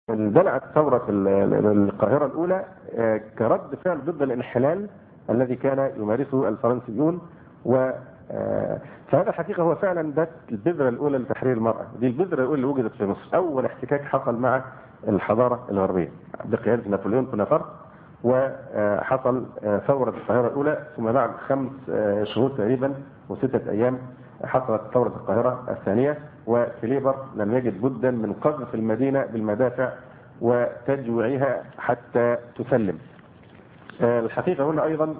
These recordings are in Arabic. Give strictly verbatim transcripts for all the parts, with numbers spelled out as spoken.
اندلعت ثورة القاهرة الأولى كرد فعل ضد الانحلال الذي كان يمارسه الفرنسيون. و فهذا الحقيقة هو فعلا ده البذرة الأولى لتحرير المرأة، دي البذرة الأولى اللي وجدت في مصر. أول احتكاك حصل مع الحضارة الغربية بقيادة نابليون بونابرت، وحصل ثورة القاهرة الأولى، ثم بعد خمس شهور تقريبا وستة أيام حصلت ثورة القاهرة الثانية، وكليبر لم يجد بدا من قذف المدينة بالمدافع وتجويعها حتى تسلم. الحقيقة هنا أيضا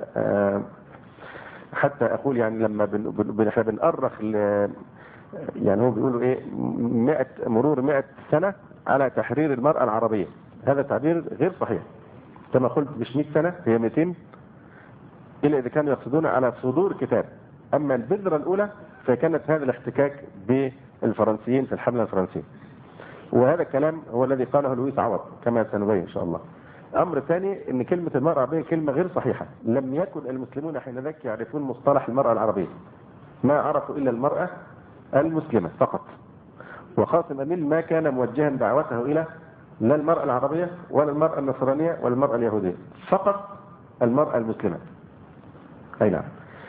حتى أقول يعني لما احنا بنأرخ يعني هو بيقولوا إيه مئة مرور مئة سنة على تحرير المرأة العربية، هذا تعبير غير صحيح. كما قلت مش مئة سنة، هي مئتين، إلا إذا كانوا يقصدون على صدور كتاب. أما البذرة الأولى فكانت هذا الاحتكاك بالفرنسيين في الحملة الفرنسية، وهذا الكلام هو الذي قاله لويس عوض كما سنبين إن شاء الله. أمر ثاني أن كلمة المرأة العربية كلمة غير صحيحة. لم يكن المسلمون حينذاك يعرفون مصطلح المرأة العربية، ما عرفوا إلا المرأة المسلمة فقط. وقاسم أمين ما كان موجها دعوته إلى لا المرأة العربية ولا المرأة النصرانية ولا المرأة اليهودية، فقط المرأة المسلمة. أي نعم.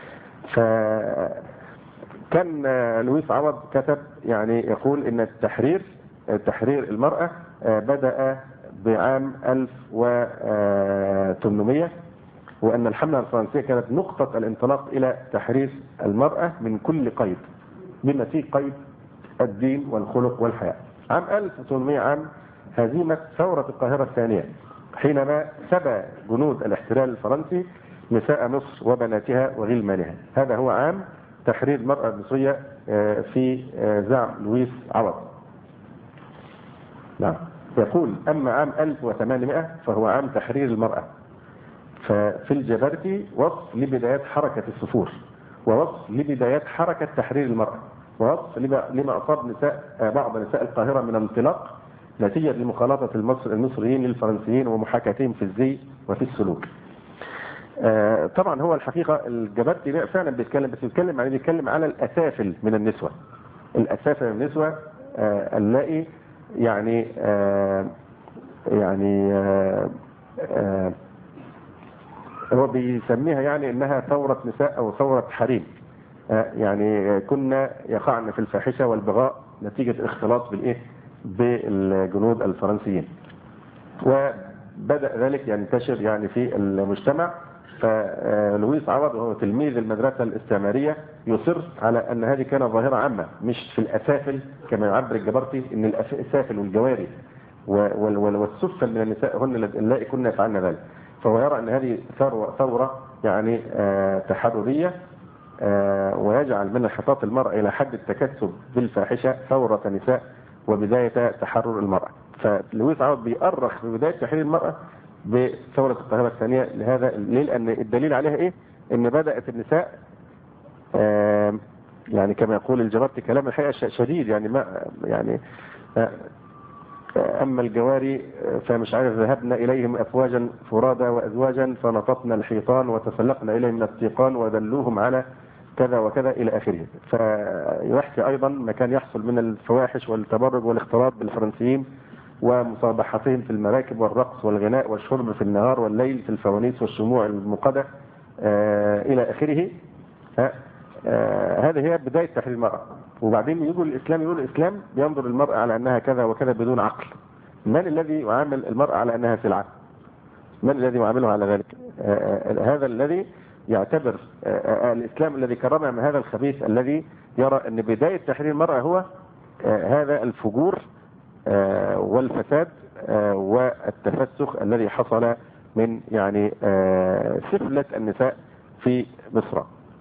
فكان لويس عوض كتب يعني يقول إن التحرير تحرير المرأة بدأ بعام ألف وثمانمئة، وأن الحملة الفرنسية كانت نقطة الانطلاق إلى تحرير المرأة من كل قيد بما فيه قيد الدين والخلق والحياة. عام ألف وثمانمئة عام هزيمة ثورة القاهرة الثانية، حينما سبى جنود الاحتلال الفرنسي نساء مصر وبناتها وغلمانها. هذا هو عام تحرير المرأة المصرية في زعم لويس عوض. نعم. يقول أما عام ألف وثمانمئة فهو عام تحرير المرأة. ففي الجبرتي وصف لبدايات حركة الصفور، ووصف لبدايات حركة تحرير المرأة، ووصف لما أصاب نساء بعض نساء القاهرة من انطلاق نتيجة لمخالطة المصر المصريين للفرنسيين ومحاكاتهم في الزي وفي السلوك. آه طبعا هو الحقيقة الجبرتي فعلا بيتكلم، بس بيتكلم يعني بيتكلم على الأسافل من النسوة، الأسافل من النسوة آه اللائي يعني آه يعني آه آه هو بيسميها يعني انها ثورة نساء او ثورة حريم. آه يعني كنا يقعن في الفاحشة والبغاء نتيجة الاختلاط بالايه بالجنود الفرنسيين، وبدأ ذلك ينتشر يعني في المجتمع. فلويس عوض وهو تلميذ المدرسة الاستعمارية يصر على أن هذه كانت ظاهرة عامة مش في الأسافل كما يعبر الجبرتي، إن الأسافل والجواري والسفل من النساء هن اللائي كنا يفعلن ذلك. فهو يرى أن هذه ثورة, ثورة يعني آه تحررية، آه ويجعل من انحطاط المرأة إلى حد التكسب بالفاحشة ثورة نساء وبداية تحرر المرأة. فلويس عوض بيأرخ ببداية تحرير المرأة بثورة القاهرة الثانية. لهذا لأن الدليل عليها إيه؟ إن بدأت النساء آه يعني كما يقول الجبرتي كلام الحقيقة شديد، يعني ما يعني آه أما الجواري فمش عارف ذهبنا إليهم أفواجا فرادا وأزواجا فنططنا الحيطان وتسلقنا إليهم من التيقان ودلوهم على كذا وكذا إلى آخره. فيحكي أيضا ما كان يحصل من الفواحش والتبرج والاختلاط بالفرنسيين ومصابحتهم في المراكب والرقص والغناء والشرب في النهار والليل في الفوانيس والشموع الموقدة آه إلى آخره. آه هذه هي بداية تحرير المرأة. وبعدين يقول الإسلام يقول الإسلام ينظر المرأة على أنها كذا وكذا بدون عقل. من الذي يعامل المرأة على أنها سلعة؟ من الذي يعاملها على ذلك؟ آه هذا الذي يعتبر آه الإسلام الذي كرمها من هذا الخبيث الذي يرى أن بداية تحرير المرأة هو آه هذا الفجور آه والفساد آه والتفسخ الذي حصل من يعني آه سفلة النساء في مصر.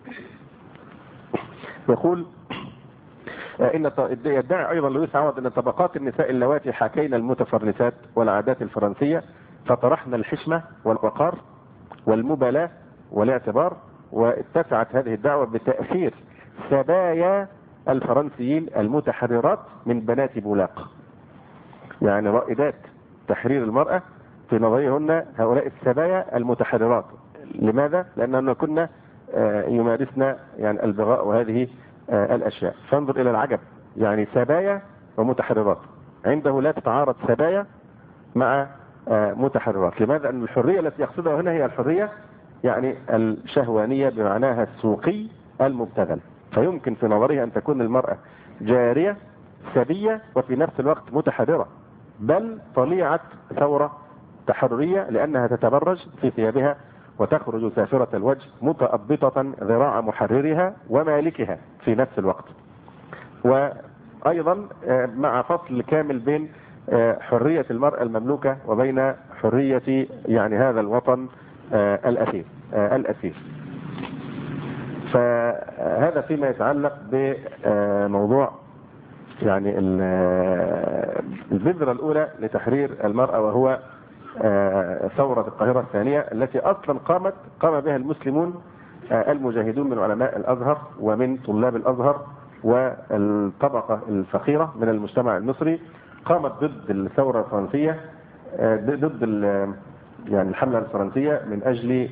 يقول إن يدعي أيضا لويس عوض أن طبقات النساء اللواتي حكينا المتفرسات والعادات الفرنسية فطرحنا الحشمة والوقار والمبالاة والاعتبار، واتسعت هذه الدعوة بتأثير سبايا الفرنسيين المتحررات من بنات بولاق، يعني رائدات تحرير المرأة في نظرهن هؤلاء السبايا المتحررات. لماذا؟ لأننا كنا يمارسنا يعني البغاء وهذه الأشياء. فانظر إلى العجب، يعني سبايا ومتحررات. عنده لا تتعارض سبايا مع متحررات. لماذا؟ أن الحرية التي يقصدها هنا هي الحرية يعني الشهوانية بمعناها السوقي المبتذل. فيمكن في نظره أن تكون المرأة جارية سبية وفي نفس الوقت متحررة، بل طليعة ثورة تحررية، لأنها تتبرج في ثيابها وتخرج سافرة الوجه متأبطة ذراع محررها ومالكها في نفس الوقت. وأيضا مع فصل كامل بين حرية المرأة المملوكة وبين حرية يعني هذا الوطن الأسير الأسير. فهذا فيما يتعلق بموضوع يعني البذرة الأولى لتحرير المرأة، وهو ثورة القاهرة الثانية التي أصلا قامت قام بها المسلمون المجاهدون من علماء الأزهر ومن طلاب الأزهر والطبقة الفقيرة من المجتمع المصري، قامت ضد الثورة الفرنسية، ضد يعني الحملة الفرنسية من أجل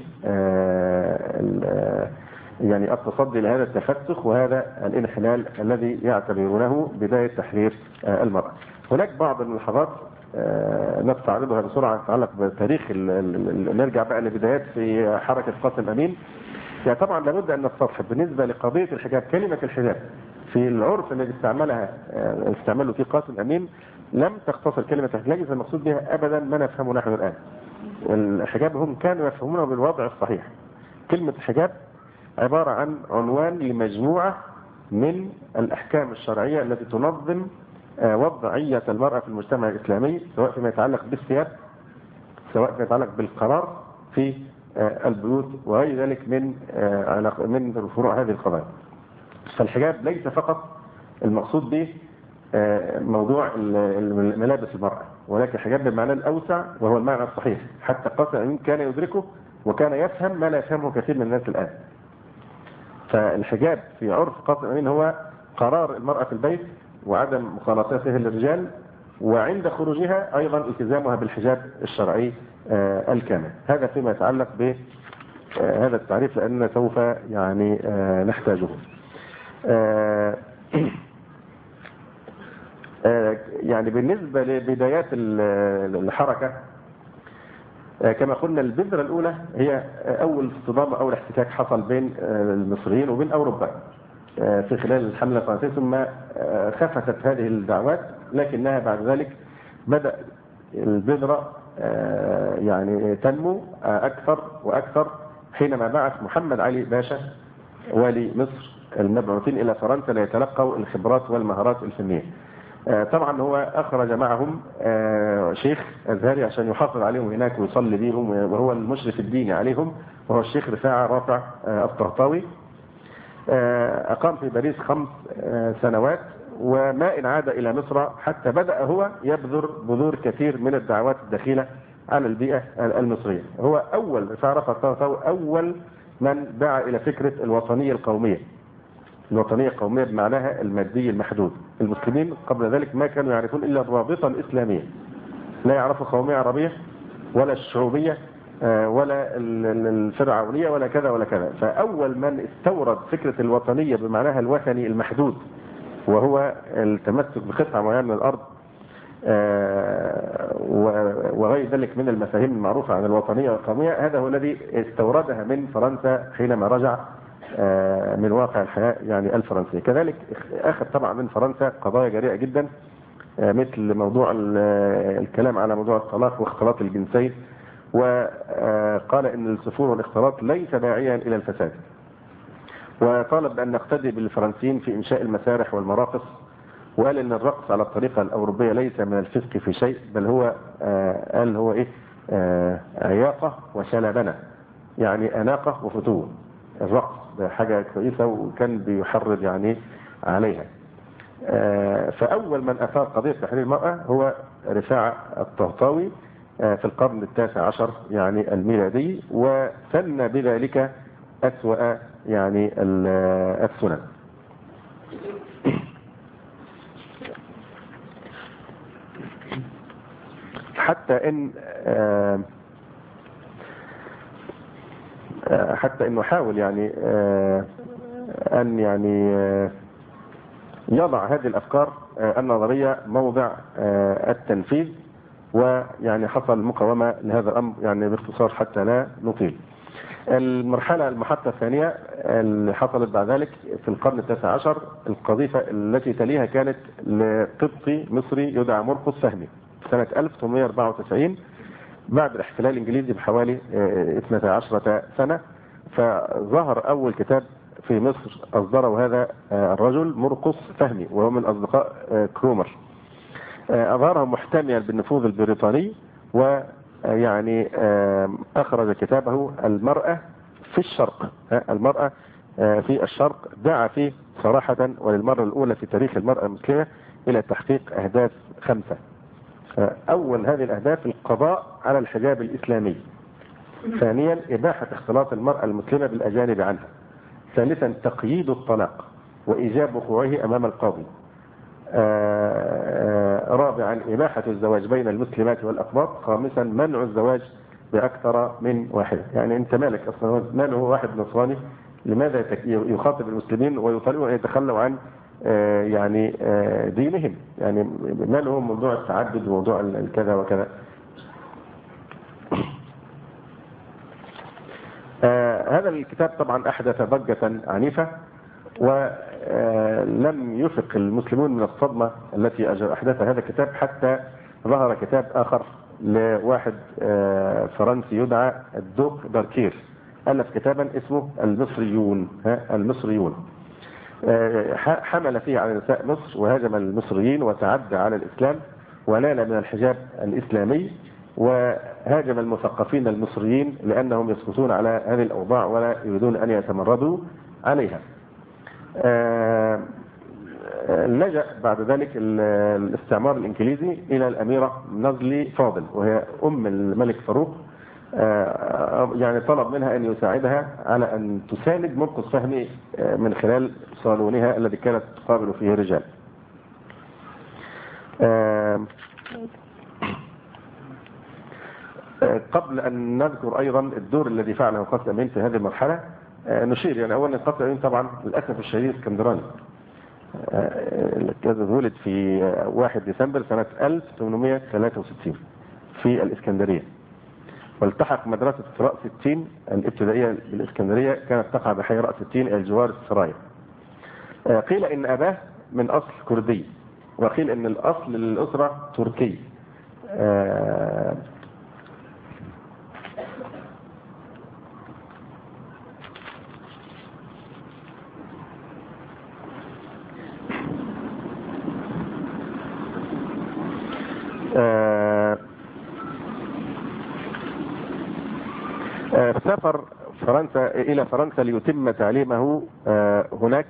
يعني التصدي لهذا التفسخ وهذا الانحلال الذي يعتبرونه بداية تحرير المرأة. هناك بعض الملاحظات نستعرضها بسرعة تتعلق بتاريخ، نرجع بقى لبدايات في حركة قاسم أمين. يعني طبعا لابد أن نستصحب بالنسبة لقضية الحجاب، كلمة الحجاب في العرف الذي استعملها استعمله في قاسم أمين لم تختصر كلمة الحجاب، ليس المقصود بها أبدا ما نفهمه نحن الآن. الحجاب هم كانوا يفهمونه بالوضع الصحيح. كلمة الحجاب عبارة عن عنوان لمجموعة من الأحكام الشرعية التي تنظم وضعية المرأة في المجتمع الإسلامي، سواء فيما يتعلق بالثياب، سواء فيما يتعلق بالقرار في البيوت وغير ذلك من من فروع هذه القضايا. فالحجاب ليس فقط المقصود به موضوع ملابس المرأة، ولكن الحجاب بالمعنى الأوسع وهو المعنى الصحيح، حتى قاسم أمين كان يدركه وكان يفهم ما لا يفهمه كثير من الناس الآن. فالحجاب في عرف قاسم أمين هو قرار المرأة في البيت وعدم مخالطتها للرجال، وعند خروجها أيضا التزامها بالحجاب الشرعي الكامل. هذا فيما يتعلق بهذا التعريف لأننا سوف يعني نحتاجه. يعني بالنسبة لبدايات الحركة كما قلنا البذرة الأولى هي أول اصطدام أو احتكاك حصل بين المصريين وبين أوروبا في خلال الحملة الفرنسية، ثم خفتت هذه الدعوات، لكنها بعد ذلك بدأ البذرة يعني تنمو أكثر وأكثر حينما بعث محمد علي باشا والي مصر المبعوثين إلى فرنسا ليتلقوا الخبرات والمهارات الفنية. طبعا هو أخرج معهم شيخ أزهري عشان يحافظ عليهم هناك ويصلي بهم، وهو المشرف الديني عليهم، وهو الشيخ رفاعة رافع الطهطاوي. أقام في باريس خمس سنوات، وما إن عاد إلى مصر حتى بدأ هو يبذر بذور كثير من الدعوات الدخيلة على البيئة المصرية. هو أول رفاعة رافع الطهطاوي أول من دعا إلى فكرة الوطنية القومية. الوطنية القومية بمعناها المادي المحدود. المسلمين قبل ذلك ما كانوا يعرفون إلا الرابطة الإسلامية، لا يعرفوا قومية عربية ولا الشعوبية ولا الفرعونية ولا كذا ولا كذا. فأول من استورد فكرة الوطنية بمعناها الوثني المحدود، وهو التمسك بقطعة معينة من الأرض وغير ذلك من المفاهيم المعروفة عن الوطنية والقومية، هذا هو الذي استوردها من فرنسا حينما رجع من واقع الحياة يعني الفرنسية. كذلك أخذ طبعا من فرنسا قضايا جريئة جدا مثل موضوع الكلام على موضوع الطلاق واختلاط الجنسين، وقال إن السفور والاختلاط ليس داعيا إلى الفساد، وطالب بأن نقتدي بالفرنسيين في إنشاء المسارح والمراقص، وقال إن الرقص على الطريقة الأوروبية ليس من الفسق في شيء، بل هو قال هو إيه عياقة وشلبنة، يعني أناقة وفتوة. الرقص ده حاجة كويسة وكان بيحرض يعني عليها. فأول من أثار قضية تحرير المرأة هو رفاعة الطهطاوي في القرن التاسع عشر يعني الميلادي، وسن بذلك أسوأ يعني السنن. حتى إن حتى إنه حاول يعني أن يعني يضع هذه الأفكار النظرية موضع التنفيذ، ويعني حصل مقاومة لهذا الأمر يعني باختصار حتى لا نطيل. المرحلة المحطة الثانية اللي حصلت بعد ذلك في القرن التاسع عشر، القذيفة التي تليها كانت لقبطي مصري يدعى مرقس فهمي سنة ألف وثمانمائة وأربعة وتسعين بعد الاحتلال الإنجليزي بحوالي اثنتي عشرة سنة. فظهر أول كتاب في مصر أصدره هذا الرجل مرقس فهمي، وهو من أصدقاء كرومر. أظهره محتميا بالنفوذ البريطاني، ويعني أخرج كتابه المرأة في الشرق. المرأة في الشرق دعا فيه صراحة وللمرة الأولى في تاريخ المرأة المسلمة إلى تحقيق أهداف خمسة. أول هذه الأهداف القضاء على الحجاب الإسلامي. ثانيا إباحة اختلاط المرأة المسلمة بالأجانب عنها. ثالثا تقييد الطلاق وإيجاب وقوعه أمام القاضي. رابعا إباحة الزواج بين المسلمات والأقباط. خامسا منع الزواج بأكثر من واحدة. يعني أنت مالك أصلا، ماله هو واحد نصراني لماذا يخاطب المسلمين ويطالبون أن يتخلوا عن يعني دينهم؟ يعني ما له موضوع التعدد وموضوع الكذا وكذا. هذا الكتاب طبعا أحدث ضجة عنيفة، ولم يفق المسلمون من الصدمة التي أحدثها هذا الكتاب، حتى ظهر كتاب آخر لواحد فرنسي يدعى الدوق داركير، ألف كتابا اسمه المصريون. المصريون حمل فيه على نساء مصر وهاجم المصريين وتعدى على الإسلام ونال من الحجاب الإسلامي، وهاجم المثقفين المصريين لأنهم يسكتون على هذه الأوضاع ولا يريدون أن يتمردوا عليها. لجأ بعد ذلك الاستعمار الإنجليزي إلى الأميرة نزلي فاضل، وهي أم الملك فاروق، يعني طلب منها أن يساعدها على أن تساند مرقس فهمي من خلال صالونها الذي كانت تقابل فيه الرجال. قبل أن نذكر أيضا الدور الذي فعله قاسم أمين في هذه المرحلة، نشير يعني أولا قاسم أمين طبعا للأسف الشديد اسكندراني، ولد في واحد ديسمبر سنة ألف وثمانمائة وثلاثة وستين في الإسكندرية، والتحق مدرسة رأس التين الابتدائية بالإسكندرية، كانت تقع بحي رأس التين إلى جوار السرايا. قيل إن أباه من أصل كردي، وقيل إن الأصل للأسرة تركي. سافر فرنسا إلى فرنسا ليتم تعليمه هناك،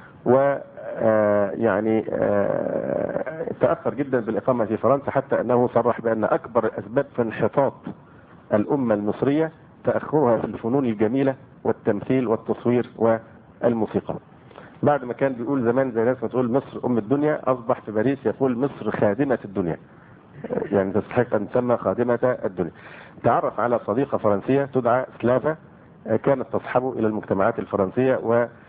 ويعني تأثر جدا بالإقامة في فرنسا، حتى أنه صرح بأن أكبر أسباب في انحطاط الأمة المصرية تأخرها في الفنون الجميلة والتمثيل والتصوير والموسيقى. بعد ما كان بيقول زمان زي ناس ما تقول مصر أم الدنيا، أصبح في باريس يقول مصر خادمة الدنيا، يعني تستحق أن تسمى خادمة الدنيا. تعرف على صديقة فرنسية تدعى سلافا، كانت تصحبه إلى المجتمعات الفرنسية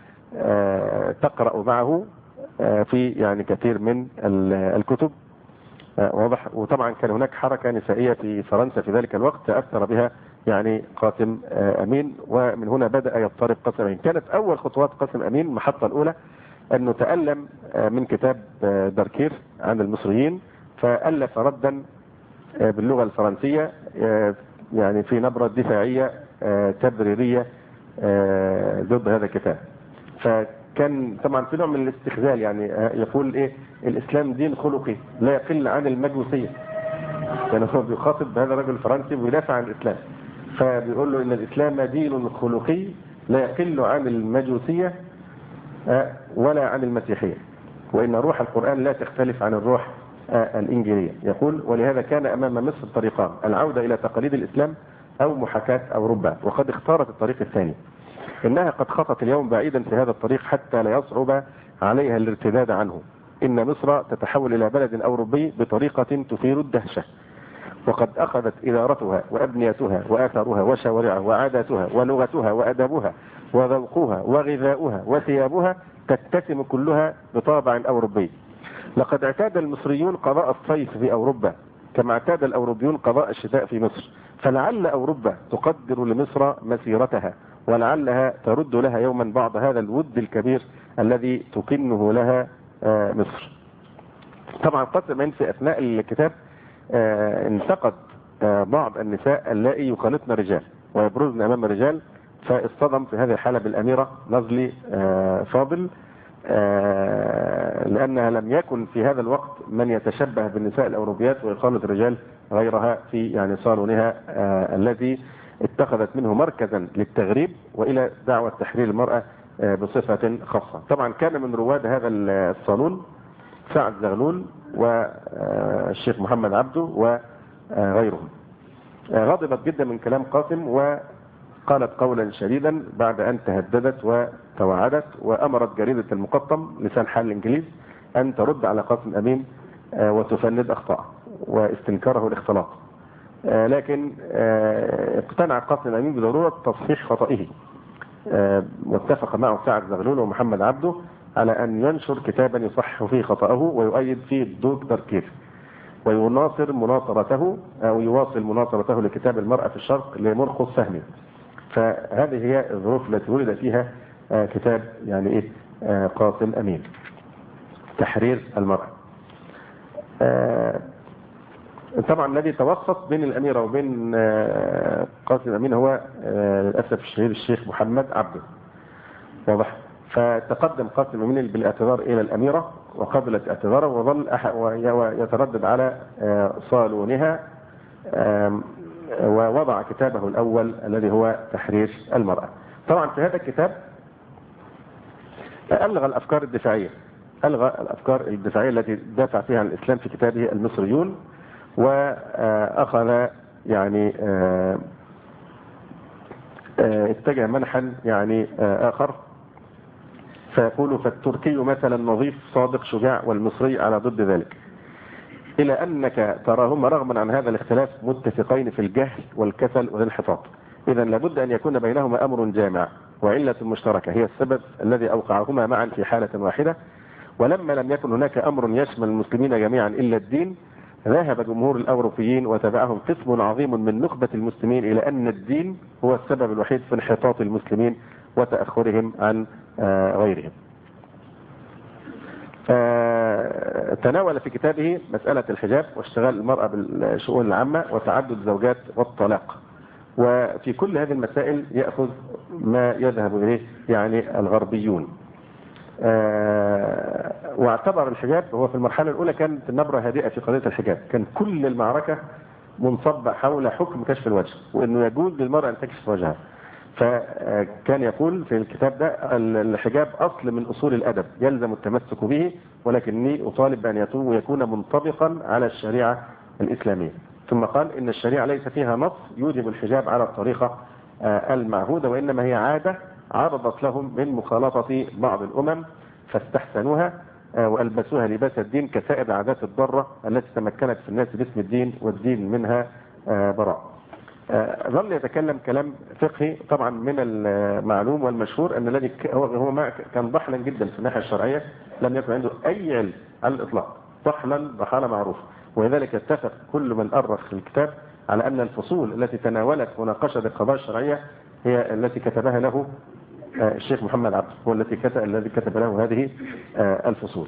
وتقرأ معه في يعني كثير من الكتب، واضح. وطبعا كان هناك حركة نسائية في فرنسا في ذلك الوقت تأثر بها يعني قاسم أمين، ومن هنا بدأ يضطرب قاسم أمين. كانت أول خطوات قاسم أمين المحطة الأولى أنه تألم من كتاب داركير عن المصريين، فألف ردا باللغة الفرنسية يعني في نبرة دفاعية تبريرية ضد هذا الكتاب. فكان طبعا في نوع من الاستخذال، يعني يقول ايه الإسلام دين خلقي لا يقل عن المجوسية، يعني هو بيخاطب هذا الرجل الفرنسي ويدافع عن الإسلام، فبيقول له إن الإسلام دين خلقي لا يقل عن المجوسية ولا عن المسيحية، وإن روح القرآن لا تختلف عن الروح الإنجيلية. يقول ولهذا كان أمام مصر طريقان، العودة إلى تقاليد الإسلام أو محاكاة أوروبا، وقد اختارت الطريق الثاني. إنها قد خطت اليوم بعيدا في هذا الطريق حتى لا يصعب عليها الارتداد عنه. إن مصر تتحول إلى بلد أوروبي بطريقة تثير الدهشة، وقد أخذت إدارتها وأبنيتها وآثارها وشوارعها وعاداتها ولغتها وأدبها وذوقها وغذاؤها وثيابها تتسم كلها بطابع أوروبي، لقد اعتاد المصريون قضاء الصيف في أوروبا كما اعتاد الأوروبيون قضاء الشتاء في مصر، فلعل أوروبا تقدر لمصر مسيرتها، ولعلها ترد لها يوما بعض هذا الود الكبير الذي تكنه لها مصر. طبعا قسما في أثناء الكتاب انتقد بعض النساء اللائي يخالطن رجال ويبرزن أمام الرجال، فاصطدم في هذه الحالة بالأميرة نزلي فاضل، لأنها لم يكن في هذا الوقت من يتشبه بالنساء الأوروبيات ويخالط الرجال غيرها في يعني صالونها الذي اتخذت منه مركزا للتغريب وإلى دعوة تحرير المرأة بصفة خاصة. طبعا كان من رواد هذا الصالون سعد زغلول والشيخ محمد عبده وغيرهم. غضبت جدا من كلام قاسم وقالت قولا شديدا بعد أن تهددت وتوعدت، وأمرت جريدة المقطم لسان حال الإنجليز أن ترد على قاسم أمين وتفند أخطاءه واستنكاره الاختلاط. لكن اقتنع قاسم أمين بضرورة تصحيح خطئه، واتفق معه سعد زغلول ومحمد عبده على أن ينشر كتابا يصحح فيه خطأه ويؤيد فيه الدكتور كيف، ويناصر مناصرته أو يواصل مناصرته لكتاب المرأة في الشرق لمرقس فهمي. فهذه هي الظروف التي ولد فيها كتاب يعني إيه قاسم أمين تحرير المرأة. طبعا الذي توسط بين الأميرة وبين قاسم أمين هو للأسف الشهير الشيخ محمد عبده، واضح. فتقدم قاسم أمين بالاعتذار إلى الأميرة وقبلت اعتذاره وظل يتردد على صالونها، ووضع كتابه الأول الذي هو تحرير المرأة. طبعا في هذا الكتاب ألغى الأفكار الدفاعية ألغى الأفكار الدفاعية التي دافع فيها عن الإسلام في كتابه المصريون، وأخذ يعني اتجه منحا يعني آخر، فيقول فالتركي مثلا نظيف صادق شجاع والمصري على ضد ذلك، إلى أنك تراهما رغما عن هذا الاختلاف متفقين في الجهل والكسل والانحطاط، إذا لابد أن يكون بينهما أمر جامع وعلة مشتركة هي السبب الذي أوقعهما معا في حالة واحدة. ولما لم يكن هناك أمر يشمل المسلمين جميعا إلا الدين، ذهب جمهور الأوروبيين وتبعهم قسم عظيم من نخبة المسلمين إلى أن الدين هو السبب الوحيد في انحطاط المسلمين وتأخرهم عن غيرهم. تناول في كتابه مسألة الحجاب واشتغال المرأة بالشؤون العامة وتعدد الزوجات والطلاق، وفي كل هذه المسائل يأخذ ما يذهب إليه يعني الغربيون. واعتبر الحجاب هو في المرحلة الأولى كانت النبرة هادئة في قضية الحجاب، كان كل المعركة منصبة حول حكم كشف الوجه وأنه يجوز للمرأة أن تكشف وجهها. فكان يقول في الكتاب ده الحجاب أصل من أصول الأدب يلزم التمسك به، ولكني أطالب بأن يكون منطبقا على الشريعة الإسلامية. ثم قال إن الشريعة ليس فيها نص يوجب الحجاب على الطريقة المعهودة، وإنما هي عادة عرضت لهم من مخالطة بعض الأمم فاستحسنوها وألبسوها لباس الدين كسائر العادات الضارة التي تمكنت في الناس باسم الدين والدين منها براء. ظل يتكلم كلام فقهي. طبعا من المعلوم والمشهور أن الذي هو هو ما كان ضحلا جدا في الناحية الشرعية، لم يكن عنده أي علم على الإطلاق، ضحلا ضحالة معروف، ولذلك اتفق كل من أرخ في الكتاب على أن الفصول التي تناولت مناقشة القضايا الشرعية هي التي كتبها له الشيخ محمد عبده، هو التي كتب الذي كتب له هذه الفصول.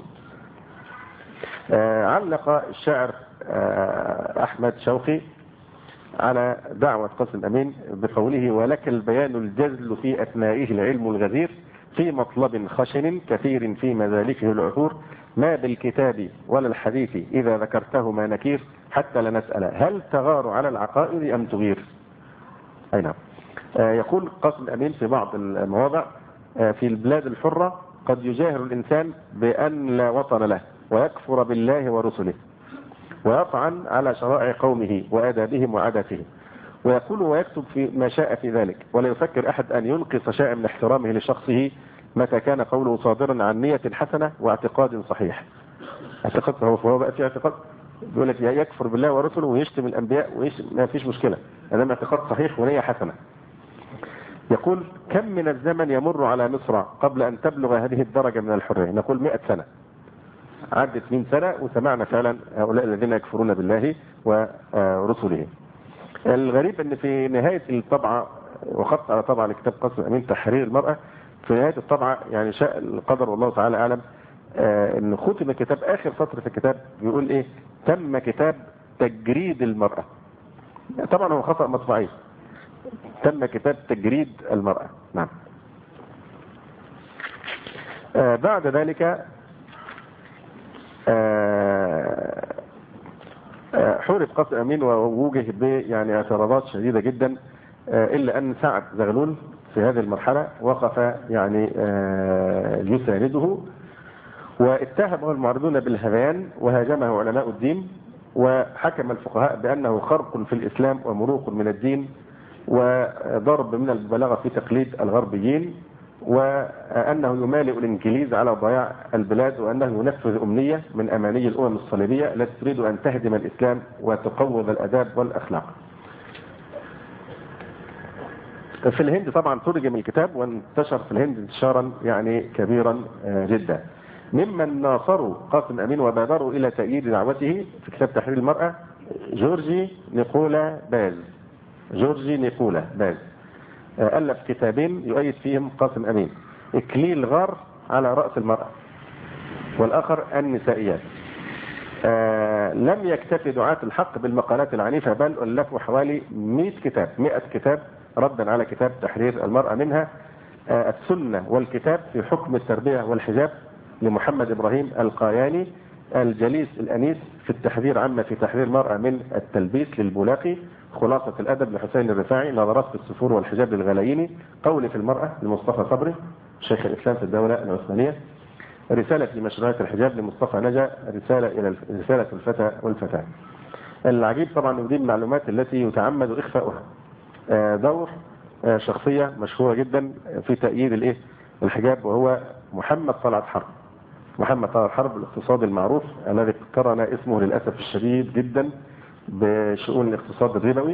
علق الشاعر أحمد شوقي على دعوة قاسم أمين بقوله ولك البيان الجزل في أثنائه العلم الغزير في مطلب خشن كثير في مذالكه العثور ما بالكتاب ولا الحديث إذا ذكرتهما نكير حتى لنسأل هل تغار على العقائد أم تغير. أي نعم. يقول قاسم أمين في بعض المواضع في البلاد الحرة قد يجاهر الإنسان بأن لا وطن له ويكفر بالله ورسله ويطعن على شرائع قومه وآدابهم وعاداتهم، ويقول ويكتب في ما شاء في ذلك، ولا يفكر أحد أن ينقص شيئا من احترامه لشخصه متى كان قوله صادرا عن نية حسنة واعتقاد صحيح. اعتقاد هو فهو بقى في اعتقاد يقول لك يكفر بالله ورسله ويشتم الأنبياء ما فيش مشكلة، هذا اعتقاد صحيح ونية حسنة. يقول كم من الزمن يمر على مصر قبل أن تبلغ هذه الدرجة من الحرية، نقول مئة سنة عدت مئة سنة وسمعنا فعلا هؤلاء الذين يكفرون بالله ورسله. الغريب ان في نهاية الطبعة، وخط على طبعا لكتاب قاسم أمين تحرير المرأة، في نهاية الطبعة يعني شاء القدر والله تعالى أعلم آه ان ختم الكتاب اخر سطر في الكتاب بيقول ايه: تم كتاب تجريد المرأة. طبعا هو خطأ مطبعي، تم كتاب تجريد المرأة. نعم. آه بعد ذلك آه آه حورف قاسم أمين ووجه ب يعني اعتراضات شديدة جدا، آه إلا أن سعد زغلول في هذه المرحلة وقف يعني آه يسانده، واتهمه المعارضون بالهذيان وهاجمه علماء الدين، وحكم الفقهاء بأنه خرق في الإسلام ومروق من الدين وضرب من المبالغة في تقليد الغربيين، وأنه يمالئ الإنجليز على ضياع البلاد، وأنه ينفذ أمنية من أماني الأمم الصليبية التي تريد أن تهدم الإسلام وتقوض الأداب والأخلاق. في الهند طبعا ترجم الكتاب وانتشر في الهند انتشارا يعني كبيرا جدا. ممن ناصروا قاسم أمين وبادروا إلى تأييد دعوته في كتاب تحرير المرأة جورجي نيكولا باز. جورجي نيكولا باز ألف كتابين يؤيد فيهم قاسم أمين: إكليل غار على رأس المرأة، والآخر النسائيات. آه لم يكتفي دعاة الحق بالمقالات العنيفة، بل ألفوا حوالي مئة كتاب مئة كتاب ردا على كتاب تحرير المرأة، منها آه السنة والكتاب في حكم التربية والحجاب لمحمد إبراهيم القاياني، الجليس الأنيس في التحذير عما في تحرير المرأة من التلبيس للبولاقي، خلاصة الأدب لحسين الرفاعي، نظرات في السفور والحجاب للغلاييني، قولي في المرأة لمصطفى صبري شيخ الإسلام في الدولة العثمانية، رسالة لمشروعات الحجاب لمصطفى نجا، رسالة إلى رسالة الفتى والفتاة. العجيب طبعا ودي المعلومات التي يتعمد إخفاؤها. دور شخصية مشهورة جدا في تأييد الإيه الحجاب، وهو محمد طلعت حرب. محمد طلعت حرب الاقتصادي المعروف الذي قرن اسمه للأسف الشديد جدا بشؤون الاقتصاد الربوي.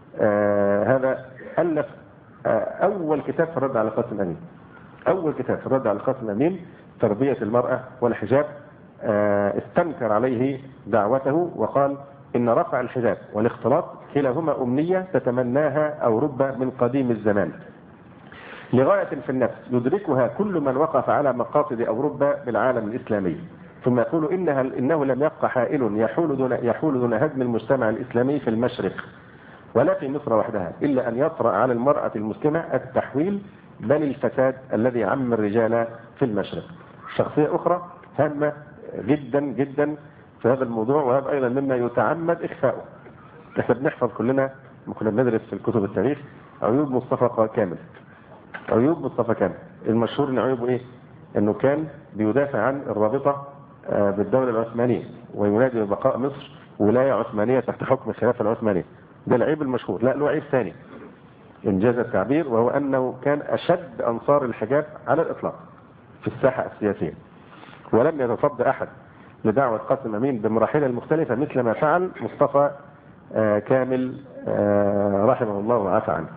آه هذا ألف آه أول كتاب في الرد على قاسم أمين. أول كتاب في الرد على قاسم أمين تربية المرأة والحجاب. آه استنكر عليه دعوته وقال إن رفع الحجاب والاختلاط كلاهما أمنية تتمناها أوروبا من قديم الزمان، لغاية في النفس يدركها كل من وقف على مقاصد أوروبا بالعالم الإسلامي، ثم يقول إنها إنه لم يبقى حائل يحول دون, يحول دون هدم المجتمع الإسلامي في المشرق ولا في مصر وحدها، إلا أن يطرأ على المرأة المسلمة التحويل بل الفساد الذي عم الرجال في المشرق. شخصية أخرى هامة جدا جدا في هذا الموضوع، وهذا أيضا مما يتعمد إخفاؤه. احنا بنحفظ كلنا كنا بندرس في الكتب التاريخ عيوب مصطفى كامل. عيوب مصطفى كامل المشهور ان عيوبه ايه؟ انه كان بيدافع عن الرابطة بالدولة العثمانية وينادي ببقاء مصر ولاية عثمانية تحت حكم الخلافة العثمانية. ده العيب المشهور. لا له عيب ثاني انجاز التعبير، وهو انه كان اشد انصار الحجاب على الاطلاق في الساحة السياسية، ولم يتصد احد لدعوة قاسم أمين بمراحلها المختلفة مثل ما فعل مصطفى كامل رحمه الله وعفى عنه.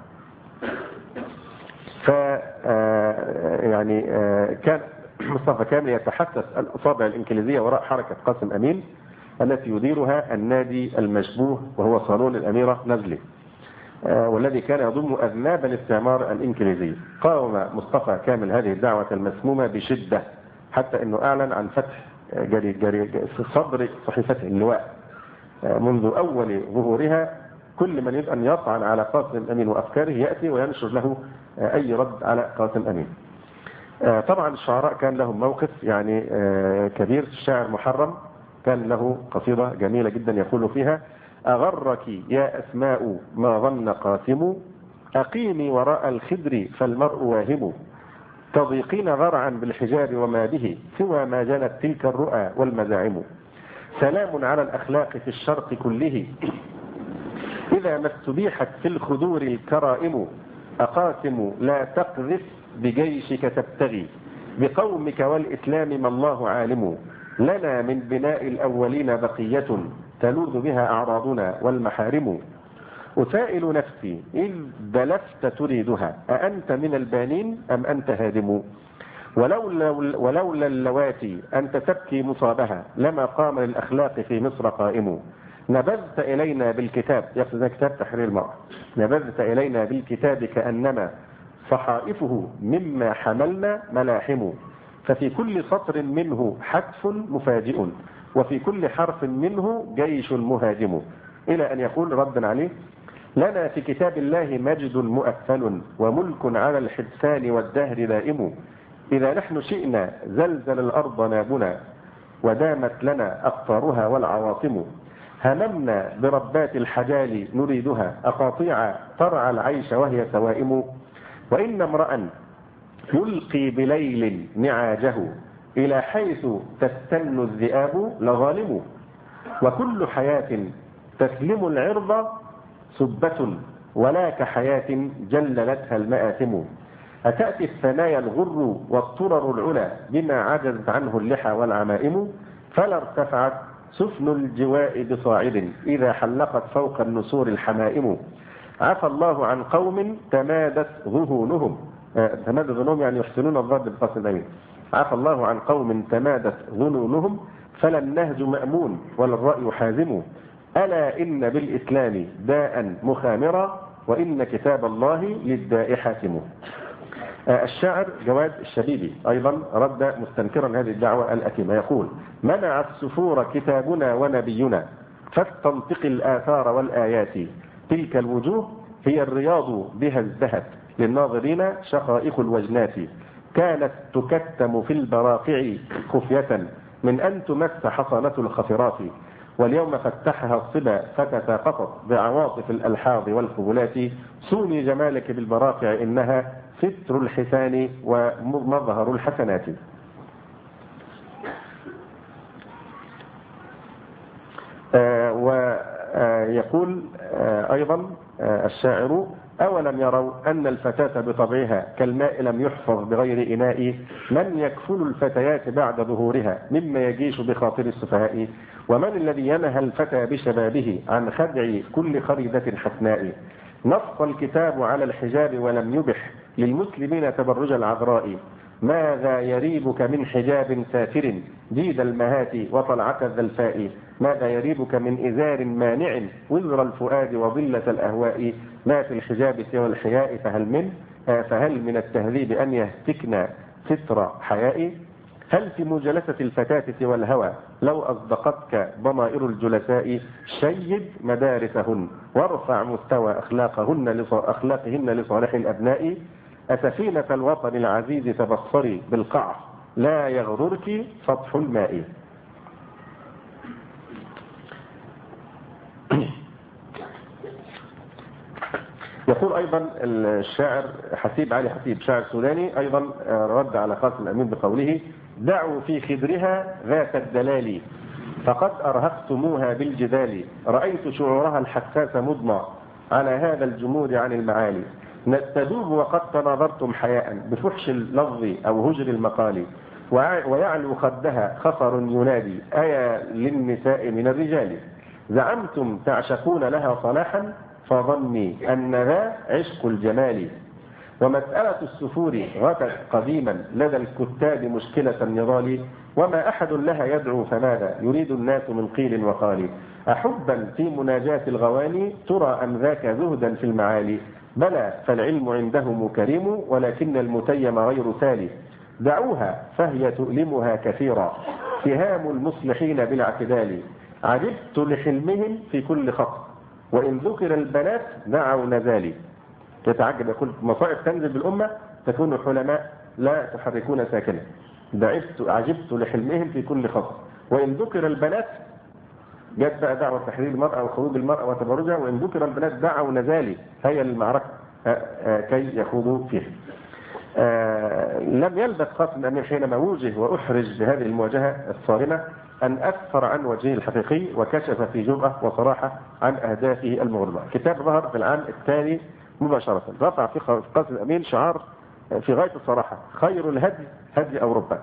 ف يعني كان مصطفى كامل يتحسس الأصابع الإنجليزية وراء حركة قاسم أمين التي يديرها النادي المشبوه وهو صالون الأميرة نزلي، والذي كان يضم أذناب الاستعمار الإنجليزي. قاوم مصطفى كامل هذه الدعوة المسمومة بشدة، حتى أنه أعلن عن فتح جري جري في صدر صحيفته اللواء منذ أول ظهورها: كل من يريد أن يطعن على قاسم أمين وأفكاره يأتي وينشر له أي رد على قاسم أمين. طبعا الشعراء كان لهم موقف يعني كبير. الشاعر محرم كان له قصيدة جميلة جدا يقول فيها: أغرك يا أسماء ما ظن قاسم، أقيمي وراء الخدر فالمرء واهم، تضيقين غرعا بالحجاب وما به سوى ما جنت تلك الرؤى والمزاعم، سلام على الأخلاق في الشرق كله إذا ما استبيحت في الخدور الكرائم، أقاسم لا تقذف بجيشك تبتغي بقومك والإسلام ما الله عالم، لنا من بناء الأولين بقية تلوذ بها أعراضنا والمحارم، أسائل نفسي إذ بلفت تريدها أأنت من البانين أم أنت هادم، ولولا, ولولا اللواتي أنت تبكي مصابها لما قام للأخلاق في مصر قائم. نبذت إلينا بالكتاب، يقصد كتاب تحرير المرأة، نبذت إلينا بالكتاب كأنما صحائفه مما حملنا ملاحم. ففي كل سطر منه حتف مفاجئ وفي كل حرف منه جيش مهاجم. إلى أن يقول ردا عليه: لنا في كتاب الله مجد مؤثل وملك على الحدثان والدهر دائم. إذا نحن شئنا زلزل الأرض نابنا ودامت لنا أقطارها والعواصم. هممنا بربات الحجال نريدها أقاطيع ترعى العيش وهي سوائم. وإن امرأ يلقي بليل نعاجه إلى حيث تستن الذئاب لظالم. وكل حياة تسلم العرض سبة ولا كحياة جللتها المآثم. أتأتي الثنايا الغر والطرر العلا بما عجزت عنه اللحى والعمائم. فلا ارتفعت سفن الجواء بصاعد إذا حلقت فوق النسور الحمائم. عفى الله عن قوم تمادت ذهونهم، تمادت ذهونهم يعني يحسنون الظن بالقصد الأمين. عفى الله عن قوم تمادت ذنونهم فلا النهج مأمون ولا الرأي حازم. ألا إن بالإسلام داء مخامرا وإن كتاب الله للداء حاكم. الشاعر جواد الشبيبي أيضا رد مستنكرا هذه الدعوة الأثيمة، يقول: منع السفور كتابنا ونبينا فاستنطق الآثار والآيات. تلك الوجوه هي الرياض بها ازدهت للناظرين شقائق الوجنات. كانت تكتم في البراقع خفية من أن تمس حصنة الخفرات. واليوم فتحها الصبا فتساقطت بعواطف الألحاظ والخبلات. سوني جمالك بالبراقع إنها ستر الحسان ومظهر الحسنات. آه ويقول آه أيضا آه الشاعر: أولم يروا أن الفتاة بطبعها كالماء لم يحفظ بغير إناء. من يكفل الفتيات بعد ظهورها مما يجيش بخاطر السفهاء. ومن الذي ينهى الفتى بشبابه عن خدع كل خريدة حسناء. نص الكتاب على الحجاب ولم يبح للمسلمين تبرج العذراء. ماذا يريبك من حجاب ساتر جيد المهات وطلعة الذلفاء. ماذا يريبك من إزار مانع وزر الفؤاد وظلة الأهواء. ما في الحجاب سوى الحياء فهل من فهل من التهذيب أن يهتكنا ستر حياء. هل في مجالسة الفتاة سوى الهوى لو أصدقتك ضمائر الجلساء. شيد مدارسهن وارفع مستوى أخلاقهن أخلاقهن لصالح الأبناء. أسفينة الوطن العزيز تبصري بالقعر لا يغررك سطح الماء. يقول أيضا الشاعر حسيب علي حسيب شاعر سوداني أيضا رد على قاسم الأمين بقوله: دعوا في خدرها ذات الدلال فقد أرهقتموها بالجدال. رأيت شعورها الحساس مضمى على هذا الجمود عن المعالي. تدوب وقد تناظرتم حياء بفحش اللفظ أو هجر المقال. ويعلو خدها خصر ينادي أيا للنساء من الرجال. زعمتم تعشقون لها صلاحا فظني أن ذا عشق الجمال. ومسألة السفور غتت قديما لدى الكتاب مشكلة النضال. وما أحد لها يدعو فماذا يريد الناس من قيل وقال. أحبا في مناجاة الغواني ترى أم ذاك زهدا في المعالي. بلى فالعلم عندهم كريم ولكن المتيم غير سالي. دعوها فهي تؤلمها كثيرا سهام المصلحين بالاعتدال. عجبت لحلمهم في كل خط وإن ذكر البنات دعوا نزالي. يتعجب يقول: مصائب تنزل بالأمة تكون حلماء لا تحركون ساكنة. عجبت لحلمهم في كل خط وإن ذكر البنات جت بقى دعوة تحرير المرأة وخروج المرأة وتبرجها. وإن ذكر البنات دعوا نزالي هي المعركة كي يخوضوا فيها. لم يلبث قاسم الأمين حينما وجه وأحرج بهذه المواجهة الصارمة أن أسفر عن وجهه الحقيقي وكشف في جرأة وصراحة عن أهدافه المغرضة. كتاب ظهر في العام الثاني مباشرة. رفع في قاسم الأمين شعار في غاية الصراحة: خير الهدي هدي أوروبا.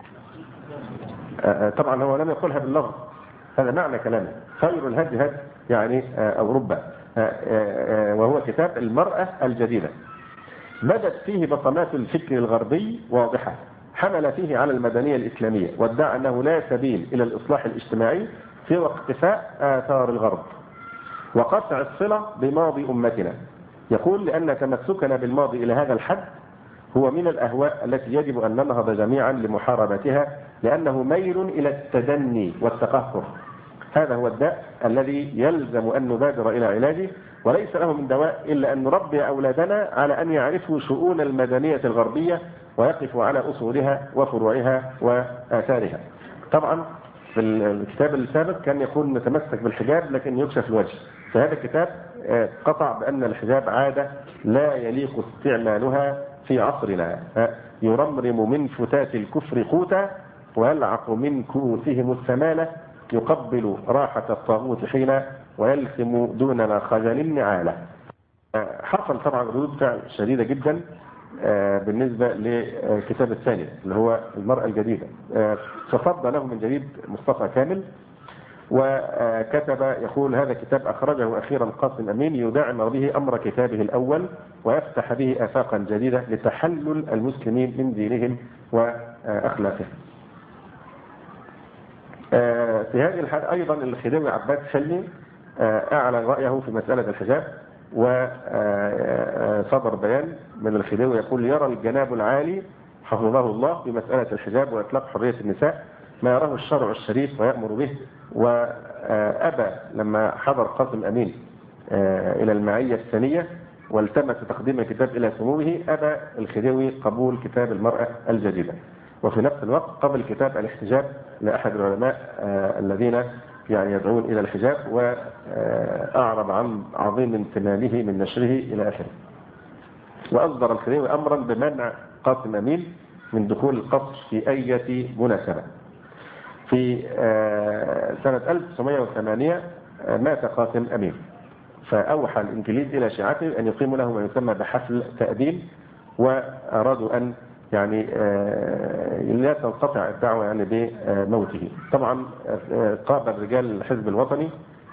طبعا هو لم يقولها باللفظ، هذا معنى كلامه. خير الهدي هدي يعني أوروبا. وهو كتاب المرأة الجديدة. بدت فيه بصمات الفكر الغربي واضحة حمل فيه على المدنية الإسلامية وادعى أنه لا سبيل إلى الإصلاح الاجتماعي سوى اقتفاء آثار الغرب وقطع الصلة بماضي أمتنا. يقول لأن تمسكنا بالماضي إلى هذا الحد هو من الأهواء التي يجب أن ننهض جميعا لمحاربتها، لأنه ميل إلى التدني والتقهقر. هذا هو الداء الذي يلزم أن نبادر إلى علاجه، وليس له من دواء إلا أن نربي أولادنا على أن يعرفوا شؤون المدنية الغربية ويقفوا على أصولها وفروعها وآثارها. طبعا في الكتاب السابق كان يقول نتمسك بالحجاب لكن يكشف الوجه، فهذا الكتاب قطع بأن الحجاب عادة لا يليق استعمالها في عصرنا، يرمرم من فتات الكفر قوتا ويلعق من كؤوسهم السمالة، يقبل راحة الطاغوت حين ويلثم دوننا خجل النعالة. حصل طبعا ردود فعل شديدة جدا بالنسبة للكتاب الثاني اللي هو المرأة الجديدة. تصدى له من جديد مصطفى كامل وكتب يقول هذا كتاب أخرجه أخيرا قاسم أمين يدعم به أمر كتابه الأول ويفتح به آفاقا جديدة لتحلل المسلمين من دينهم وأخلاقهم. في هذه الحالة أيضا الخديوي عباس حلمي أعلن رأيه في مسألة الحجاب، وصدر بيان من الخديوي يقول يرى الجناب العالي حفظه الله في مسألة الحجاب وإطلاق حرية النساء ما يراه الشرع الشريف ويأمر به، وأبى لما حضر قاسم أمين إلى المعية الثانية والتمس تقديم الكتاب إلى سموه أبى الخديوي قبول كتاب المرأة الجديدة، وفي نفس الوقت قبل كتاب الاحتجاب لأحد العلماء الذين يعني يدعون إلى الحجاب وأعرض عن عظيم امتنانه من نشره إلى آخره. وأصدر الخديوي أمرا بمنع قاسم أمين من دخول القصر في أي مناسبة. في سنة ألف وتسعمائة وثمانية مات قاسم أمين، فأوحى الإنجليز إلى شيعته أن يقيموا له ما يسمى بحفل تأديب، وأرادوا أن يعني لا تنقطع الدعوة يعني بموته. طبعا قابل رجال الحزب الوطني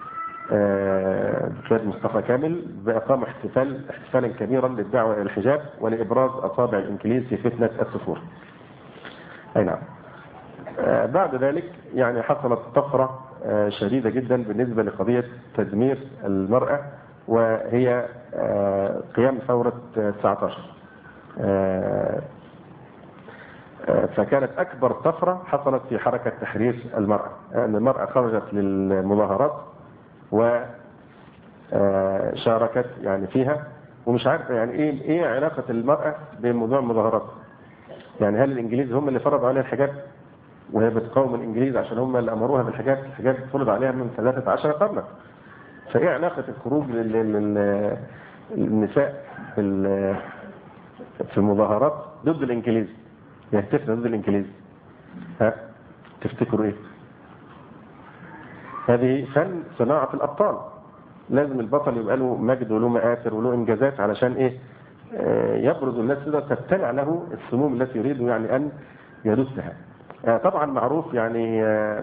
دكتور مصطفى كامل بإقامة احتفال احتفالا كبيرا للدعوة إلى الحجاب ولإبراز أصابع الإنجليز في فتنة السفور. أي نعم. بعد ذلك يعني حصلت طفرة شديدة جدا بالنسبة لقضية تدمير المرأة، وهي قيام ثورة تسعة عشر. فكانت أكبر طفرة حصلت في حركة تحرير المرأة، أن المرأة خرجت للمظاهرات وشاركت يعني فيها، ومش عارف يعني إيه إيه علاقة المرأة بموضوع المظاهرات. يعني هل الإنجليز هم اللي فرضوا عليها الحجاب وهي بتقاوم الإنجليز عشان هم اللي أمروها بالحجاب؟ الحجاب فرض عليها من ثلاثة عشر قرنا، فإيه علاقة الخروج للنساء في المظاهرات ضد الإنجليز؟ يهتفنا ضد الإنجليز، ها تفتكروا إيه؟ هذه فن صناعة الأبطال، لازم البطل يبقى له مجد وله مآثر وله إنجازات علشان إيه؟ يبرز الناس كده تبتلع له السموم التي يريد يعني أن يدسها. طبعا معروف يعني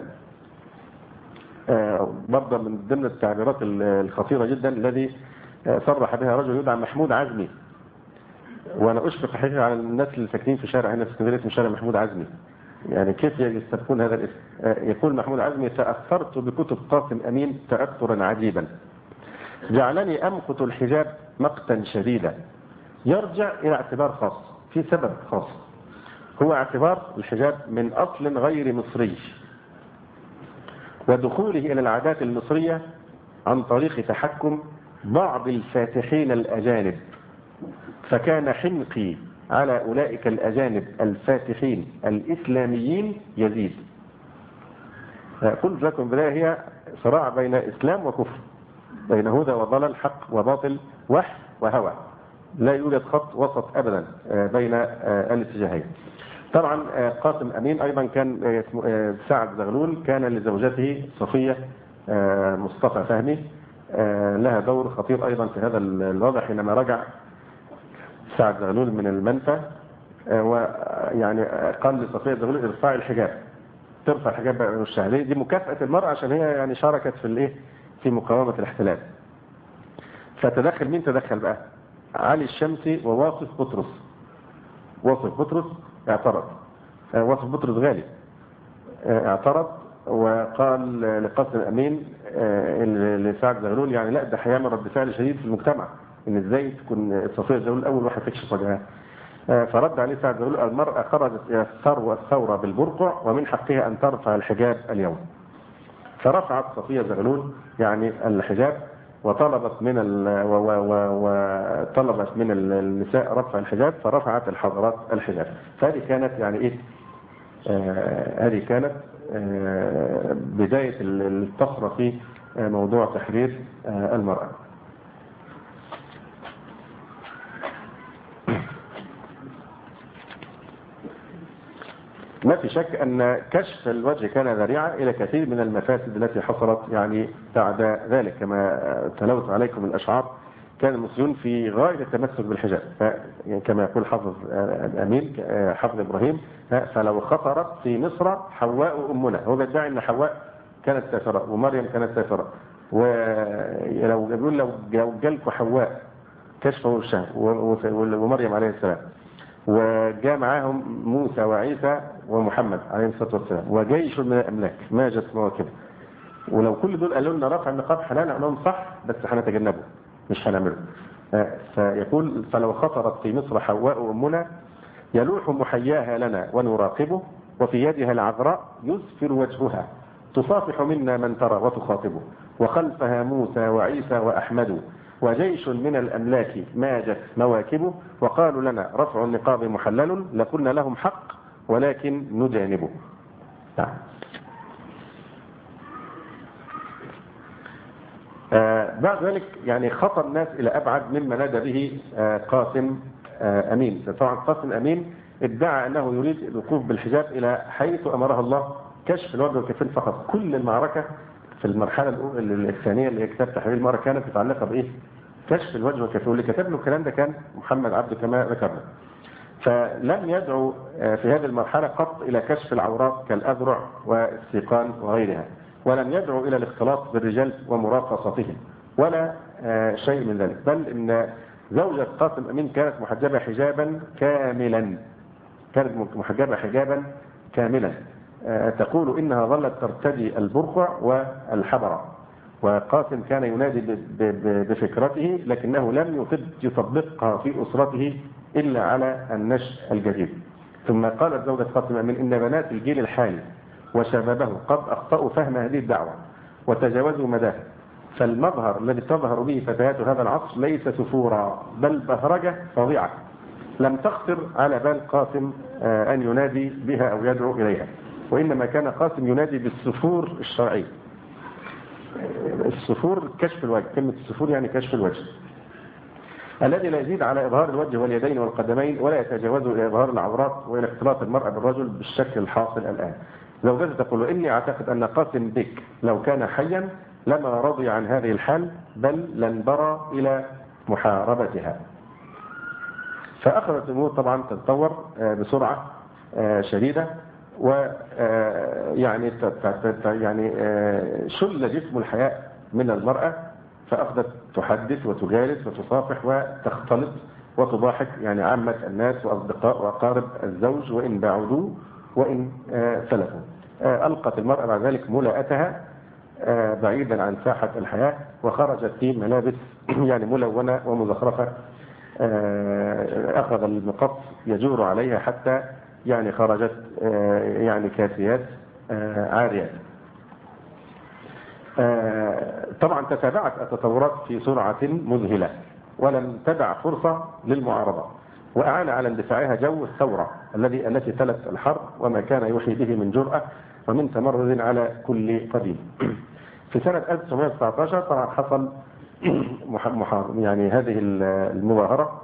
برضه من ضمن التعبيرات الخطيرة جدا الذي صرح بها رجل يدعى محمود عزمي، وانا اشفق حقيقة على الناس اللي ساكنين في شارع هنا في اسكندريه اسمه شارع محمود عزمي، يعني كيف يستبقون هذا الاسم؟ يقول محمود عزمي تأثرت بكتب قاسم أمين تأثرا عجيبا جعلني أمقت الحجاب مقتا شديدا يرجع إلى اعتبار خاص، في سبب خاص هو اعتبار الحجاب من أصل غير مصري ودخوله إلى العادات المصرية عن طريق تحكم بعض الفاتحين الأجانب، فكان حنقي على أولئك الأجانب الفاتحين الإسلاميين يزيد. قلت لكم بداية هي صراع بين إسلام وكفر، بين هدى وضلال، حق وباطل، وحي وهوى، لا يوجد خط وسط أبدا بين الاتجاهين. طبعا قاسم أمين أيضا كان سعد زغلول كان لزوجته صفية مصطفى فهمي لها دور خطير أيضا في هذا الوضع. حينما رجع سعد زغلول من المنفى ويعني قال لصفية زغلول ارفعي الحجاب، ترفع الحجاب بقى الشهرية دي مكافأة المرأة عشان هي يعني شاركت في الايه في مقاومة الاحتلال. فتدخل مين تدخل بقى؟ علي الشمسي وواصف بطرس. واصف بطرس اعترض وصف بطرس غالي اعترض وقال لقاسم أمين لسعد زغلول يعني لا ده هيعمل رد فعل شديد في المجتمع، ان ازاي تكون صفية زغلول اول واحد تكشف وجهها. فرد عليه سعد زغلول المرأة خرجت الى الثروة الثورة بالبرقع ومن حقها ان ترفع الحجاب اليوم. فرفعت صفية زغلول يعني الحجاب وطلبت من وطلبت من النساء رفع الحجاب، فرفعت الحضرات الحجاب. فهذه كانت يعني ايه آه هذه كانت آه بداية الطفرة في آه موضوع تحرير آه المرأة. ما في شك أن كشف الوجه كان ذريعة إلى كثير من المفاسد التي حصلت يعني بعد ذلك. كما تلوت عليكم الأشعار كان المسلمون في غاية التمسك بالحجاب، كما يقول حافظ أمين حافظ إبراهيم فلو خطرت في مصر حواء أمنا، هو بيدعي أن حواء كانت سافرة ومريم كانت سافرة، ولو يقول لو جالكوا حواء كشف وشها ومريم عليه السلام وجاء معاهم موسى وعيسى ومحمد عليه الصلاة والسلام وجيش من الأملاك ما جت مواكبه، ولو كل دول قالوا لنا رفع النقاب حلال أقولهم صح بس هنتجنبه مش هنعمله. فيقول فلو خطرت في مصر حواء أمنا يلوح محياها لنا ونراقبه وفي يدها العذراء يزفر وجهها تصافح منا من ترى وتخاطبه وخلفها موسى وعيسى وأحمد وجيش من الأملاك ماجت مواكبه وقالوا لنا رفع النقاب محلل لقلنا لهم حق ولكن نجانبه. آه بعد ذلك يعني خطى الناس إلى أبعد مما نادى به آه قاسم آه أمين. طبعا قاسم أمين ادعى أنه يريد الوقوف بالحجاب إلى حيث أمره الله كشف الوجه والكفين فقط. كل المعركة في المرحلة الثانية اللي هي كتاب تحرير المرأة كانت متعلقة بإيه؟ كشف الوجه والكفين، واللي كتب له الكلام ده كان محمد عبده كما ذكرنا. فلم يدعو في هذه المرحلة قط إلى كشف العورات كالأذرع والسيقان وغيرها، ولم يدعو إلى الاختلاط بالرجال ومراقصتهم ولا شيء من ذلك، بل إن زوجة قاسم أمين كانت محجبة حجابا كاملا، كانت محجبة حجابا كاملا تقول إنها ظلت ترتدي البرقع والحبرة، وقاسم كان ينادي بفكرته لكنه لم يطبقها في أسرته إلا على النشء الجديد. ثم قالت زوجة قاسم أمين إن بنات الجيل الحالي وشبابه قد أخطأوا فهم هذه الدعوة وتجاوزوا مداها، فالمظهر الذي تظهر به فتيات هذا العصر ليس سفورا بل بهرجة فظيعة لم تخطر على بال قاسم أن ينادي بها أو يدعو إليها، وإنما كان قاسم ينادي بالسفور الشرعي. السفور كشف الوجه، كلمة السفور يعني كشف الوجه الذي لا يزيد على إظهار الوجه واليدين والقدمين ولا يتجاوز إلى إظهار العورات وإلى اختلاط المرأة بالرجل بالشكل الحاصل الآن. زوجته تقول إني أعتقد أن قاسم بك لو كان حيا لما رضي عن هذه الحال بل لانبرى إلى محاربتها. فأخذت الأمور طبعا تتطور بسرعة شديدة، ويعني يعني شل جسم الحياء من المرأة، فأخذت تحدث وتجالس وتصافح وتختلط وتضاحك يعني عامة الناس وأصدقاء وأقارب الزوج وإن بعدوا وإن سلفوا. ألقت المرأة بعد ذلك ملاءتها بعيدا عن ساحة الحياة وخرجت في ملابس يعني ملونة ومزخرفة، أخذ المقص يجور عليها حتى يعني خرجت يعني كاسيات عاريات. طبعا تتابعت التطورات في سرعة مذهلة ولم تدع فرصة للمعارضة، وأعان على اندفاعها جو الثورة الذي التي تلت الحرب وما كان يوحي به من جرأة ومن تمرد على كل قديم. في سنة ألف وتسعمائة وتسعة عشر طبعا حصل يعني هذه المظاهرة،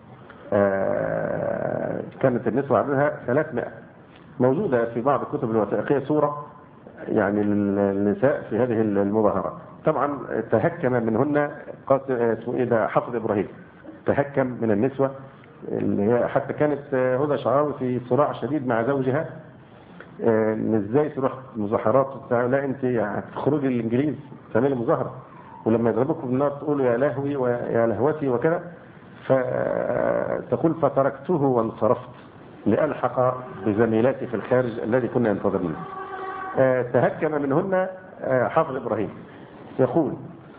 كانت النسبة عددها ثلاثمائة، موجودة في بعض الكتب الوثائقية صورة يعني النساء في هذه المظاهرة. طبعا تهكم منهن اسمه ايه ده حافظ إبراهيم، تهكم من النسوة اللي هي حتى كانت هدى شعراوي في صراع شديد مع زوجها ان ازاي تروح مظاهرات لا انت هتخرجي الانجليز تعملي مظاهره ولما يضربوكم بالنار تقولوا يا لهوي ويا لهوتي وكذا، فتقول فتركته وانصرفت، لألحق بزميلاتي في الخارج الذي كنا ينتظرونه. آه تهكم منهن آه حافظ إبراهيم يقول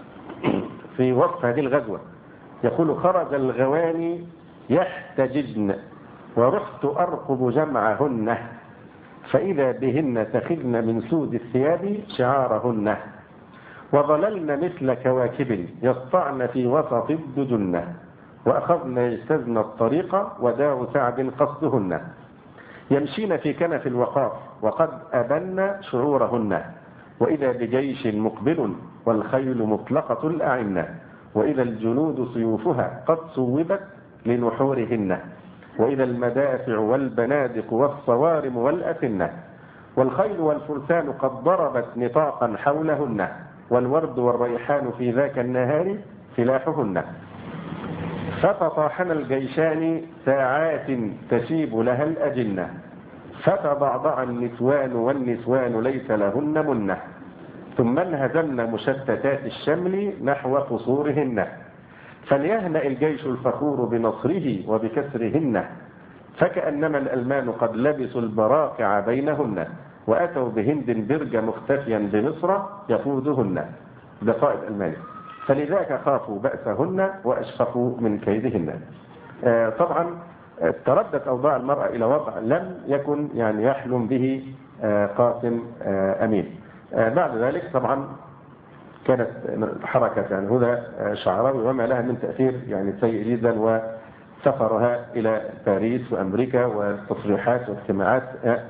في وصف هذه الغزوة، يقول: خرج الغواني يحتججن ورحت أرقب جمعهن فإذا بهن تخذن من سود الثياب شعارهن وظللن مثل كواكب يسطعن في وسط الدجن وأخذن يجتزن الطريق وداع سعد قصدهن يمشين في كنف الوقار وقد أبن شعورهن وإذا بجيش مقبل والخيل مطلقة الأعنة وإذا الجنود سيوفها قد صوبت لنحورهن وإذا المدافع والبنادق والصوارم والأسنة والخيل والفرسان قد ضربت نطاقا حولهن والورد والريحان في ذاك النهار سلاحهن فتطاحن الجيشان ساعات تشيب لها الأجنة فتضعضع النسوان والنسوان ليس لهن منة ثم انهزمن مشتتات الشمل نحو قصورهن فليهنأ الجيش الفخور بنصره وبكسرهن فكأنما الألمان قد لبسوا البراقع بينهن وأتوا بهند برج مختفيا بمصر يقودهن بقائد ألماني فلذاك خافوا بأسهن وأشفقوا من كيدهن. آه طبعا تردت أوضاع المرأة إلى وضع لم يكن يعني يحلم به آه قاسم آه أمين. آه بعد ذلك طبعا كانت حركة يعني هدى شعراوي وما لها من تأثير يعني سيء جدا، وسفرها إلى باريس وأمريكا وتصريحات واجتماعات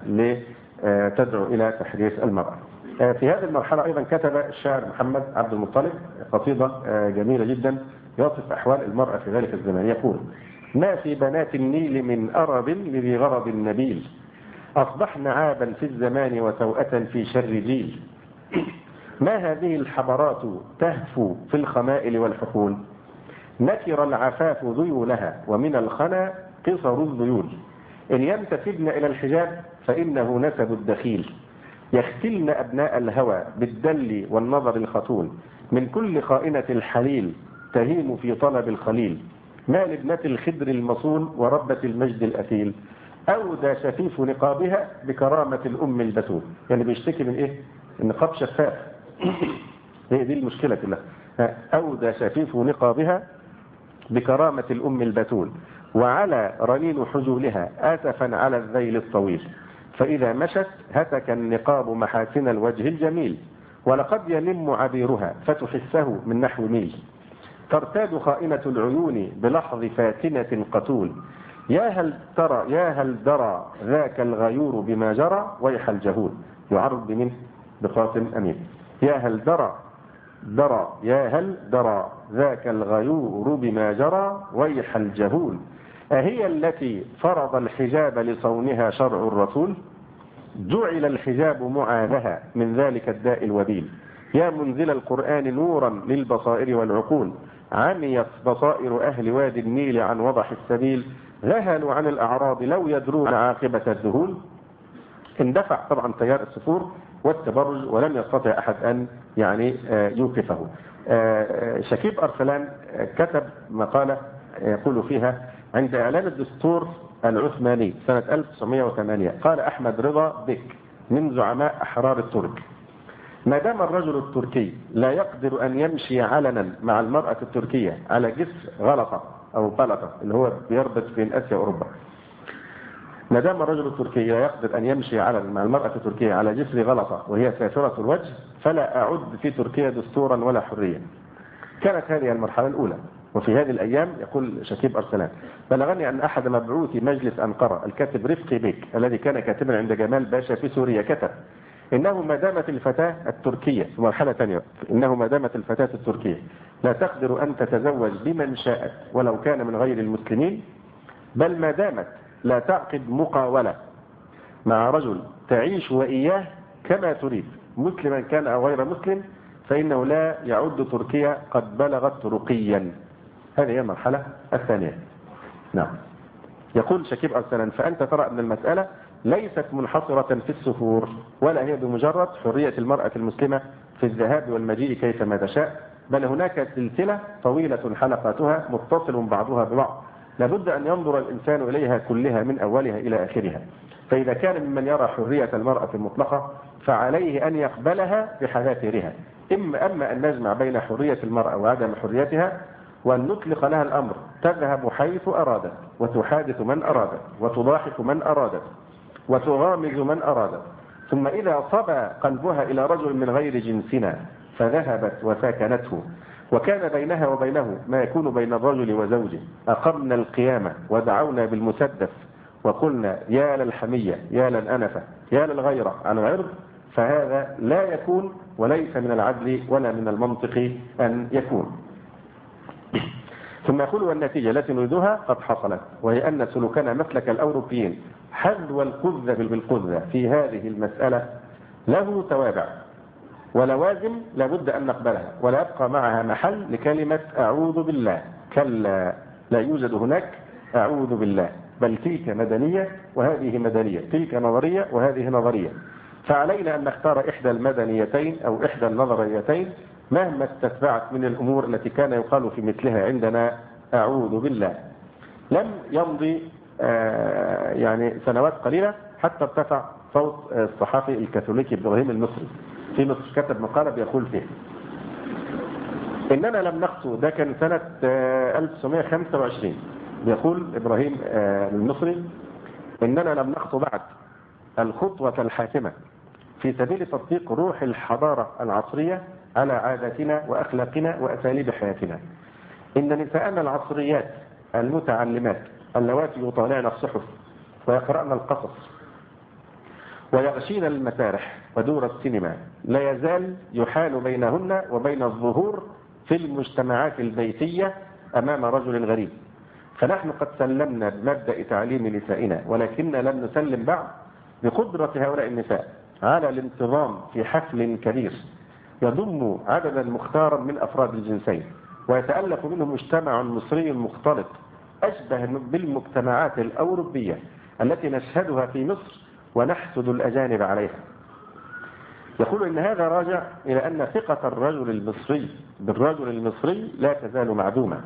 لتدعو إلى تحديث المرأة. في هذه المرحلة أيضا كتب الشاعر محمد عبد المطلب قصيدة جميلة جدا يصف أحوال المرأة في ذلك الزمان. يقول: ما في بنات النيل من أرب لذي غرض نبيل أصبحن عابا في الزمان وسوءة في شر جيل ما هذه الحبرات تهفو في الخمائل والحقول نكر العفاف ذيولها ومن الخنا قصر الذيول إن ينتسبن إلى الحجاب فإنه نسب الدخيل يختلن أبناء الهوى بالدل والنظر الخطول من كل خائنة الحليل تهيم في طلب الخليل ما لابنة الخدر المصون وربة المجد الأثيل أودى شفيف نقابها بكرامة الأم البتول. يعني بيشتكي من إيه؟ النقاب شفاف، هي دي المشكلة كلها. أودى شفيف نقابها بكرامة الأم البتول وعلى رنين حجولها آسفا على الذيل الطويل فإذا مشت هتك النقاب محاسن الوجه الجميل ولقد يلم عبيرها فتحسه من نحو ميل ترتاد خائنة العيون بلحظ فاتنة قتول يا هل ترى يا هل درى ذاك الغيور بما جرى ويح الجهول. يعرض بمن؟ بقاسم أمين. يا هل درى درى يا هل درى ذاك الغيور بما جرى ويح الجهول أهي التي فرض الحجاب لصونها شرع الرسول جعل الحجاب معاذها من ذلك الداء الوبيل يا منزل القرآن نورا للبصائر والعقول عميت بصائر أهل وادي النيل عن وضح السبيل ذهلوا عن الأعراض لو يدرون عاقبة الذهول. اندفع طبعا تيار السفور والتبرج ولم يستطع أحد أن يعني يوقفه. شكيب أرسلان كتب مقالة يقول فيها: عند إعلان الدستور العثماني سنة ألف وتسعمائة وثمانية قال أحمد رضا بك من زعماء أحرار الترك: ما دام الرجل التركي لا يقدر أن يمشي علنا مع المرأة التركية على جسر غلطة أو بلطة اللي هو بيربط بين آسيا وأوروبا، ما دام الرجل التركي لا يقدر أن يمشي علنا مع المرأة التركية على جسر غلطة وهي سافرة الوجه فلا أعد في تركيا دستورا ولا حرية. كانت هذه المرحلة الأولى. وفي هذه الأيام يقول شكيب أرسلان: بلغني أن أحد مبعوثي مجلس أنقرة الكاتب رفقي بيك الذي كان كاتبا عند جمال باشا في سوريا كتب: إنه ما دامت الفتاة التركية في مرحلة ثانية إنه ما دامت الفتاة التركية لا تقدر أن تتزوج بمن شاءت ولو كان من غير المسلمين بل ما دامت لا تعقد مقاولة مع رجل تعيش وإياه كما تريد مسلما كان أو غير مسلم فإنه لا يعد تركيا قد بلغت رقيا. هذه هي المرحلة الثانية. نعم. يقول شكيب أرسلان: فأنت ترى أن المسألة ليست منحصرة في السفور ولا هي بمجرد حرية المرأة المسلمة في الذهاب والمجيء كيفما تشاء بل هناك سلسلة طويلة حلقاتها متصل بعضها ببعض لابد أن ينظر الإنسان إليها كلها من أولها إلى آخرها. فإذا كان ممن يرى حرية المرأة المطلقة فعليه أن يقبلها بحذافيرها، إما أما أن نجمع بين حرية المرأة وعدم حريتها، وأن نطلق لها الأمر تذهب حيث أرادت، وتحادث من أرادت، وتضاحك من أرادت، وتغامز من أرادت، ثم إذا صبى قلبها إلى رجل من غير جنسنا فذهبت وساكنته، وكان بينها وبينه ما يكون بين الرجل وزوجه، أقمنا القيامة ودعونا بالمسدس وقلنا يا للحمية يا للأنفة يا للغيرة عن العرض، فهذا لا يكون وليس من العدل ولا من المنطق أن يكون. ثم يقول والنتيجة التي نريدها قد حصلت، وهي أن سلوكنا مسلك الأوروبيين حذو القذة بالقذة في هذه المسألة له توابع ولوازم لابد أن نقبلها، ولا يبقى معها محل لكلمة أعوذ بالله. كلا، لا يوجد هناك أعوذ بالله، بل تلك مدنية وهذه مدنية، تلك نظرية وهذه نظرية. فعلينا أن نختار إحدى المدنيتين أو إحدى النظريتين مهما استتبعت من الأمور التي كان يقال في مثلها عندنا أعوذ بالله. لم يمضي آه يعني سنوات قليلة حتى ارتفع صوت الصحافي الكاثوليكي إبراهيم المصري في مصر، كتب مقالة بيقول فيه إننا لم نخطو، ده كان سنة آه ألف وتسعمائة وخمسة وعشرين، بيقول إبراهيم آه المصري إننا لم نخطو بعد الخطوة الحاسمة في سبيل تطبيق روح الحضارة العصرية على عاداتنا وأخلاقنا وأساليب حياتنا. إن نساءنا العصريات المتعلمات اللواتي يطالعن الصحف ويقرأن القصص ويغشين المسارح ودور السينما لا يزال يحال بينهن وبين الظهور في المجتمعات البيتية أمام رجل غريب. فنحن قد سلمنا بمبدأ تعليم نسائنا، ولكن لم نسلم بعد بقدرة هؤلاء النساء على الانتظام في حفل كبير يضم عددا مختارا من أفراد الجنسين، ويتألف منه مجتمع مصري مختلط أشبه بالمجتمعات الأوروبية التي نشهدها في مصر ونحسد الأجانب عليها. يقول إن هذا راجع إلى أن ثقة الرجل المصري بالرجل المصري لا تزال معدومة،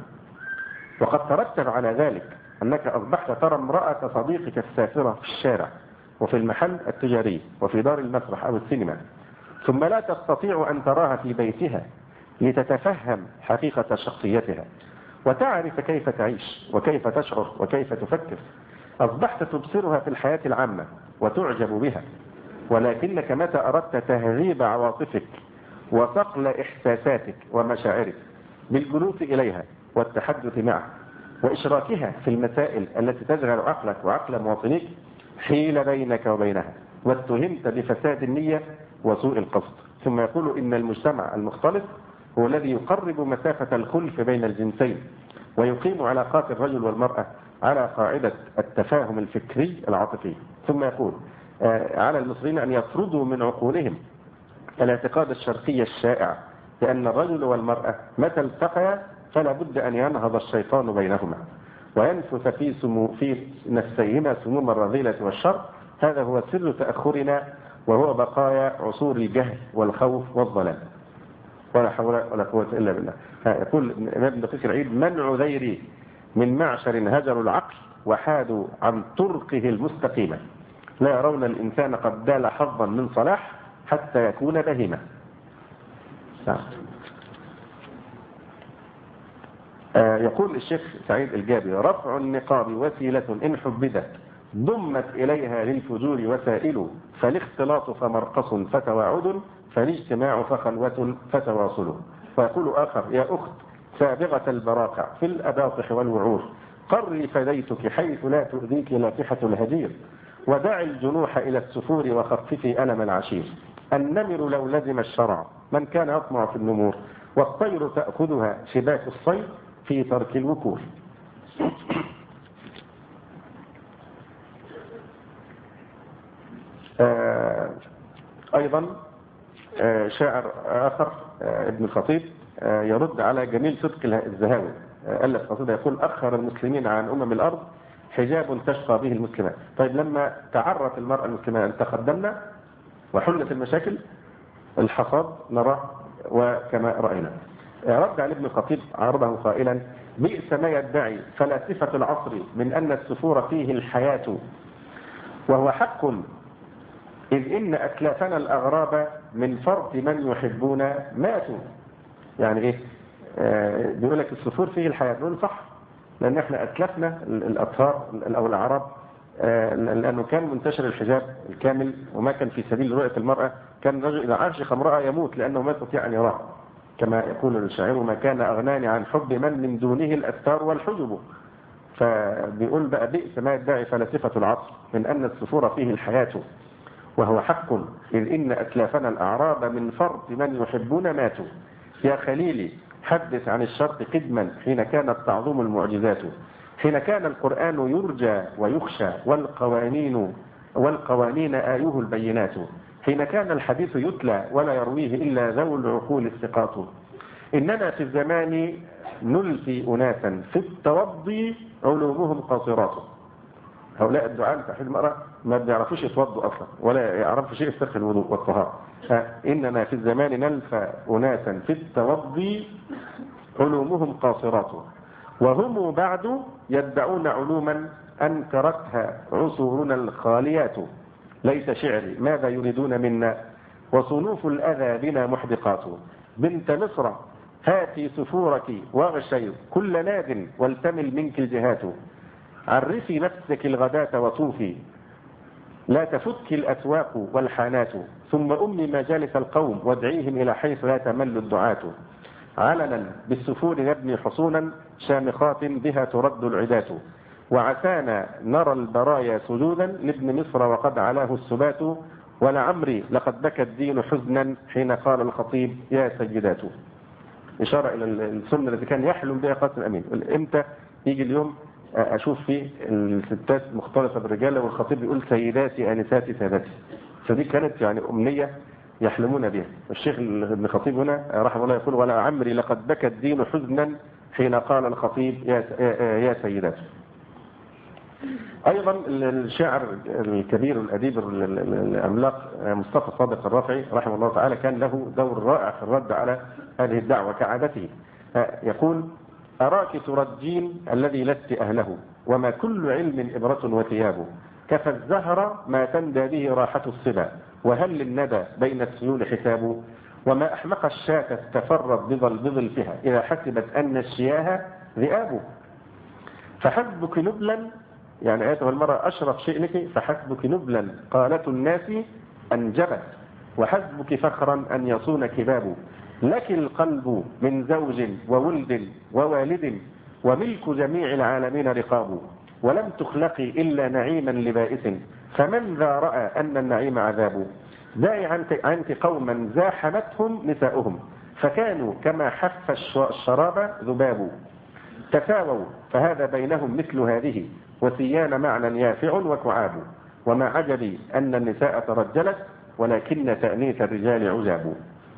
وقد ترتب على ذلك أنك أصبحت ترى امرأة صديقك السافرة في الشارع وفي المحل التجاري وفي دار المسرح أو السينما، ثم لا تستطيع أن تراها في بيتها لتتفهم حقيقة شخصيتها وتعرف كيف تعيش وكيف تشعر وكيف تفكر. أصبحت تبصرها في الحياة العامة وتعجب بها، ولكنك متى أردت تهذيب عواطفك وصقل إحساساتك ومشاعرك بالجلوس إليها والتحدث معها وإشراكها في المسائل التي تشغل عقلك وعقل مواطنيك حيل بينك وبينها، واتهمت بفساد النية وسوء القصد. ثم يقول إن المجتمع المختلط هو الذي يقرب مسافة الخلف بين الجنسين ويقيم علاقات الرجل والمرأة على قاعدة التفاهم الفكري العاطفي. ثم يقول على المصريين أن يطردوا من عقولهم الاعتقاد الشرقي الشائع بأن الرجل والمرأة متى التقيا فلا بد أن ينهض الشيطان بينهما وينفث في سمو في نفسيهما سموم الرذيلة والشر. هذا هو سر تأخرنا وهو بقايا عصور الجهل والخوف والظلام. ولا حول ولا قوة إلا بالله. يقول الإمام ابن دقيق العيد منع ذيري من معشر هجروا العقل وحادوا عن طرقه المستقيمة، لا يرون الإنسان قد دال حظا من صلاح حتى يكون بهيمة. يقول الشيخ سعيد الجابي رفع النقاب وسيلة إن حبذت ضمت إليها للفجور وسائل، فالاختلاط فمرقص فتواعد، فالاجتماع فخلوة فتواصل. ويقول آخر يا أخت سابغة البراقع في الأباطح والوعور قري فديتك حيث لا تؤذيك لافحة الهجير، ودع الجنوح إلى السفور وخففي ألم العشير. النمر لو لزم الشرع من كان يطمع في النمور، والطير تأخذها شباك الصيد في ترك الوكور. آه أيضا آه شاعر آخر آه ابن الخطيب آه يرد على جميل صدق الذهاوي، آه ألف قصيدة يقول أخر المسلمين عن أمم الأرض حجاب تشقى به المسلمات. طيب لما تعرت المرأة المسلمة أن تقدمنا وحلت المشاكل الحصاد نرى وكما رأينا. رد على ابن الخطيب عرضه قائلا بئس ما يدعي فلاسفة العصر من أن السفور فيه الحياة، وهو حق إذ إن أسلافنا الأغراب من فرط من يحبون ماتوا. يعني إيه؟ آه بيقول لك السفور فيه الحياة، نقول صح، لأن إحنا أسلفنا الأطهار أو العرب آه لأنه كان منتشر الحجاب الكامل وما كان في سبيل رؤية المرأة، كان رجل إذا عاشق امرأة يموت لأنه ما يستطيع أن يراها، كما يقول الشاعر ما كان أغناني عن حب من من دونه الأستار والحجب. فبيقول بقى بئس ما يدعي فلاسفة العصر من أن السفور فيه الحياة، وهو حق إذ إن أسلافنا الأعراب من فرط من يحبون ماتوا. يا خليلي حدث عن الشرق قدما حين كانت تعظم المعجزات، حين كان القرآن يرجى ويخشى والقوانين والقوانين آيه البينات، حين كان الحديث يتلى ولا يرويه إلا ذو العقول الثقات. إننا في الزمان نلفي أناسا في التوضي علومهم قاصرات. هؤلاء الدعاء تحت المرأة ما بيعرفوش يتوضوا أصلا ولا يعرفوا شيء يسترخي الوضوء والطهارة. إننا في الزمان نلفى أناسا في التوضي علومهم قاصرات، وهم بعد يدعون علوما أنكرتها عصورنا الخاليات. ليس شعري ماذا يريدون منا وصنوف الأذى بنا محدقات. بنت مصر هاتي سفورك واغشي كل ناد والتمل منك الجهات. عرفي نفسك الغداة وطوفي لا تفتك الأسواق والحانات. ثم أمي مجالس القوم وادعيهم إلى حيث لا تمل الدعاة. علنا بالسفور نبني حصونا شامخات بها ترد العدات. وعسانا نرى البرايا سجودا لابن مصر وقد علاه السبات. ولعمري لقد بكى الدين حزنا حين قال الخطيب يا سيدات. إشارة إلى السنة التي كان يحلم بها قاسم أمين. إمتى يجي اليوم أشوف فيه الستات مختلطة بالرجال والخطيب بيقول سيداتي آنساتي سادتي. فدي كانت يعني أمنية يحلمون بها. الشيخ ابن خطيب هنا رحمه الله يقول ولا عمري لقد بكى الدين حزنا حين قال الخطيب يا يا سيدات. أيضا الشاعر الكبير الأديب العملاق مصطفى صادق الرافعي رحمه الله تعالى كان له دور رائع في الرد على هذه الدعوة كعادته. يقول أراك ترجين الذي لست أهله وما كل علم إبرة وثياب. كفى الزهر ما تندى به راحة الصبا وهل للندى بين السيول حساب. وما أحمق الشاة تفرد بظل فيها إذا حسبت أن الشياه ذئاب. فحسبك نبلا يعني أيتها المرأة أشرف شيء لك فحسبك نبلا قالت الناس أنجبت وحسبك فخرا أن يصونك باب. لك القلب من زوج وولد ووالد وملك جميع العالمين رقاب. ولم تخلقي إلا نعيما لبائس فمن ذا رأى أن النعيم عذاب. داعي عنك قوما زاحمتهم نساؤهم فكانوا كما حف الشراب ذباب. تساووا فهذا بينهم مثل هذه وسيان معنى يافع وكعاب. وما عجبي أن النساء ترجلت ولكن تأنيث الرجال عجاب.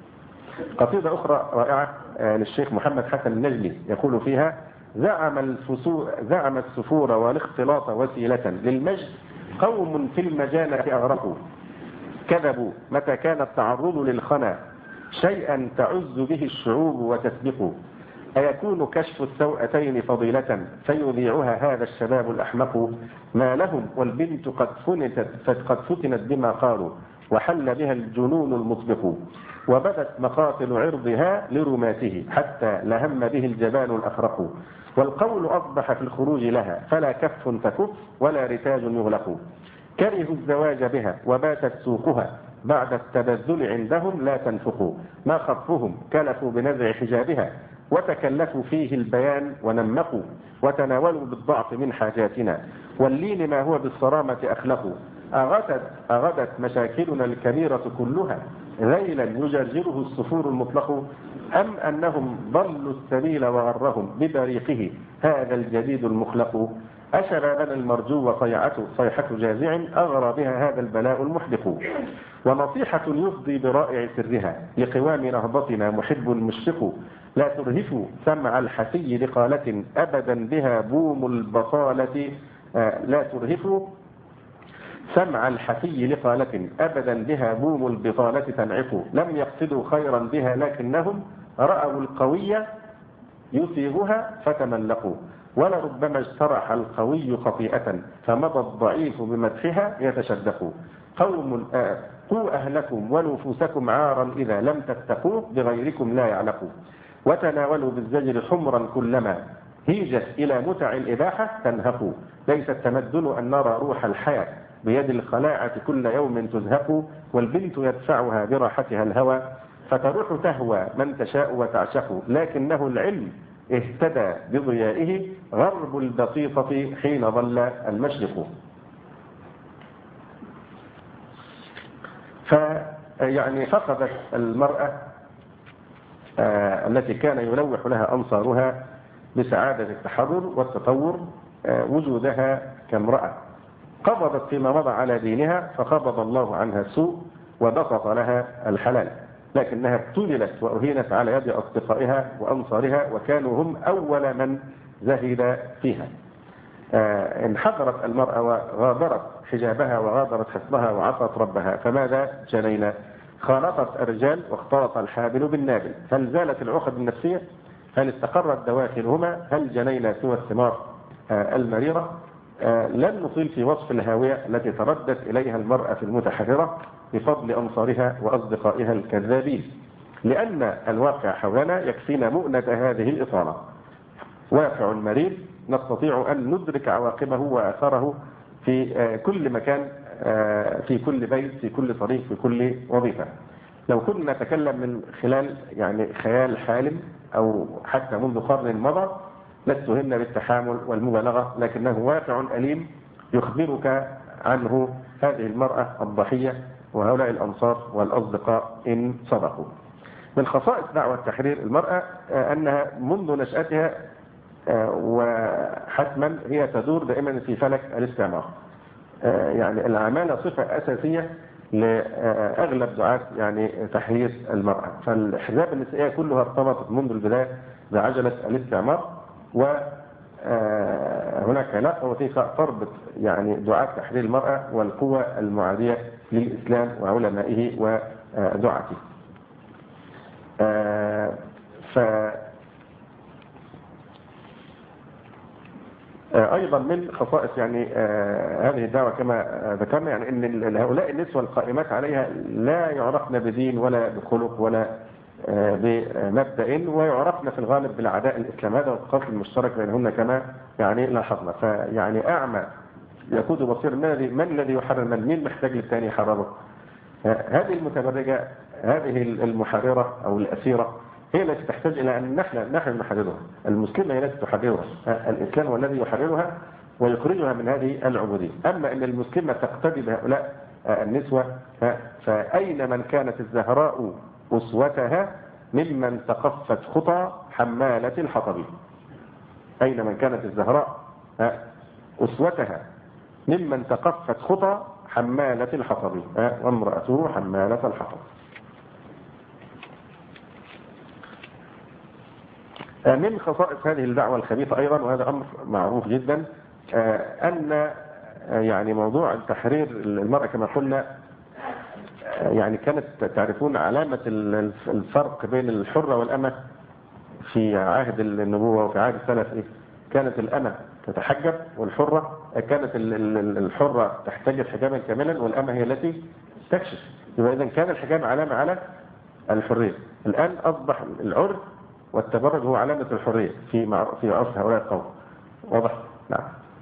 قصيدة أخرى رائعة للشيخ محمد حسن النجلي يقول فيها زعم, زعم السفور والاختلاط وسيلة للمجد قوم في المجانة أغرقوا. كذبوا متى كان التعرض للخنا شيئا تعز به الشعوب وتسبق. أيكون كشف السوءتين فضيلة فيذيعها هذا الشباب الأحمق. ما لهم والبنت قد فتنت, قد فتنت بما قالوا وحل بها الجنون المطبق. وبدت مقاتل عرضها لرماته حتى لهم به الجبان الأخرق. والقول أصبح في الخروج لها فلا كف تكف ولا رتاج يغلق. كرهوا الزواج بها وباتت سوقها بعد التبذل عندهم لا تنفق. ما خطفهم كلفوا بنزع حجابها وتكلفوا فيه البيان ونمقوا. وتناولوا بالضعف من حاجاتنا واللين ما هو بالصرامة أخلقوا. أغدت, أغدت مشاكلنا الكبيرة كلها ذيلا يجرجره الصفور المطلق. أم أنهم ضلوا السبيل وغرهم ببريقه هذا الجديد المخلق. أشبابنا المرجو وصيحته صيحة جازع أغرى بها هذا البلاء المحدق. ونصيحة يفضي برائع سرها لقوام نهضتنا محب مشفق. لا ترهفوا سمع الحسي لقالة أبدا بها بوم البطالة. لا ترهفوا سمع الحسي لقالة أبدا بها بوم البطالة تنعق. لم يقصدوا خيرا بها لكنهم رأوا القوية يصيغها فتملقوا، ولربما اجترح القوي خطيئة فمضى الضعيف بمدحها يتشدق. قوم قوا أهلكم ونفوسكم عارا إذا لم تتقوا بغيركم لا يعلقوا، وتناولوا بالزجر حمرا كلما هيجت إلى متع الإباحة تنهقوا. ليس التمدن أن نرى روح الحياة بيد الخلاعة كل يوم تزهق، والبنت يدفعها براحتها الهوى فتروح تهوى من تشاء وتعشق، لكنه العلم اهتدى بضيائه غرب البسيطة حين ظل المشرق. فيعني فقدت المرأة التي كان يلوح لها أنصارها بسعادة التحرر والتطور وجودها كامرأة. قبضت فيما مضى على دينها فقبض الله عنها السوء وبسط لها الحلال، لكنها ابتللت وأهينت على يد أصدقائها وأنصارها، وكانوا هم أول من زهد فيها. انحدرت المرأة وغادرت حجابها وغادرت حصنها وعصت ربها، فماذا جنينا؟ خالطت الرجال واختلط الحابل بالنابل. هل زالت العقد النفسية؟ هل استقرت دواخلهما؟ هل جنينا سوى الثمار المريرة؟ لن نطيل في وصف الهاوية التي تردت إليها المرأة المتحررة بفضل أنصارها وأصدقائها الكذابين، لأن الواقع حولنا يكفينا مؤنة هذه الإطالة. واقع مرير نستطيع أن ندرك عواقبه وأثره في كل مكان، في كل بيت، في كل طريق، في كل وظيفة. لو كنا نتكلم من خلال يعني خيال حالم أو حتى منذ قرن مضى لاتهمنا بالتحامل والمبالغة، لكنه واقع أليم يخبرك عنه هذه المرأة الضحية وهؤلاء الأنصار والأصدقاء إن صدقوا. من خصائص دعوة تحرير المرأة أنها منذ نشأتها وحتما هي تدور دائما في فلك الاستعمار. يعني العمالة صفة أساسية لأغلب دعاة يعني تحرير المرأة. فالحزاب النسائية كلها ارتبطت منذ البداية بعجلة الاستعمار، وهناك علاقة وثيقة تربط يعني دعاة تحرير المرأة والقوى المعادية للإسلام وعلمائه ودعاته. ف أيضا من خصائص يعني هذه الدعوة كما ذكرنا يعني أن هؤلاء النسوة القائمات عليها لا يعرفن بدين ولا بخلق ولا بمبدأ، ويعرفن في الغالب بالعداء الإسلام. هذا القصد المشترك بينهن كما يعني لاحظنا. فيعني أعمى يقود بصير، من الذي يحرر من؟ مين محتاج للثاني يحرره؟ هذه المتبرجة، هذه المحررة أو الأسيرة هي التي تحتاج إلى أن نحن نحن نحررها. المسلمة هي التي تحررها، الإسلام هو الذي يحررها ويخرجها من هذه العبودية. أما أن المسلمة تقتدي بهؤلاء النسوة، فأين من كانت الزهراء أسوتها ممن تقفت خطى حمالة الحطب؟ أين من كانت الزهراء أسوتها ممن تقفت خطى حمالة الحطب وامرأته حمالة الحطب. من خصائص هذه الدعوة الخبيثة أيضا، وهذا أمر معروف جدا، أن يعني موضوع التحرير المرأة كما قلنا يعني كانت تعرفون علامة الفرق بين الحرة والأمة في عهد النبوة وفي عهد السلف. كانت الأمة تتحجب والحرة كانت الحرة تحتجب حجابا كاملا والأمة هي التي تكشف. يبقى إذن كان الحجاب علامة على الحرية. الآن أصبح العرف والتبرج هو علامة الحرية في في عرف هؤلاء القوم. واضح؟ نعم.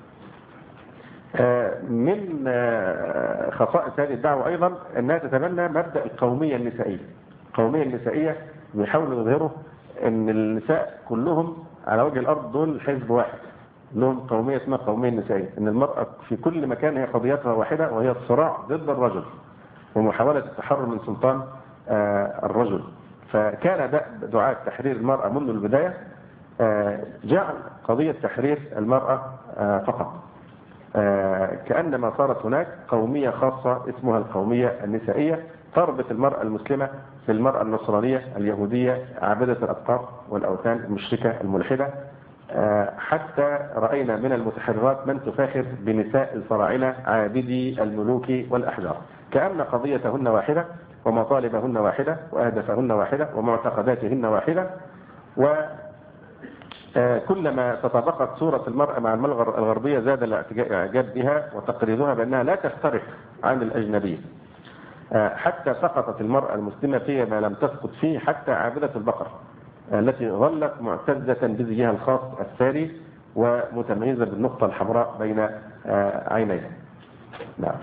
من خصائص هذه الدعوة أيضا أنها تتبنى مبدأ القومية النسائية. القومية النسائية بيحاولوا يظهروا أن النساء كلهم على وجه الأرض دول حزب واحد، لهم قومية اسمها قومية نسائية، أن المرأة في كل مكان هي قضيتها واحدة، وهي الصراع ضد الرجل ومحاولة التحرر من سلطان الرجل. فكان دعاة تحرير المرأة منذ البداية جعل قضية تحرير المرأة فقط، كأنما صارت هناك قومية خاصة اسمها القومية النسائية تربط المرأة المسلمة بالمرأة النصرانية اليهودية عابدة الأبقار والأوثان المشركة الملحدة، حتى رأينا من المتحررات من تفاخر بنساء الفراعنة عابدي الملوك والأحجار، كأن قضيتهن واحدة ومطالبهن واحدة وأهدافهن واحدة ومعتقداتهن واحدة، كلما تطابقت صورة المرأة مع المرأة الغربية زاد الاعجاب بها وتقريرها بأنها لا تختلف عن الأجنبية، حتى سقطت المرأة المسلمة فيما لم تسقط فيه حتى عابدة البقر التي ظلت معتزة بزيها الخاص الثري ومتميزة بالنقطة الحمراء بين عينيها. نعم.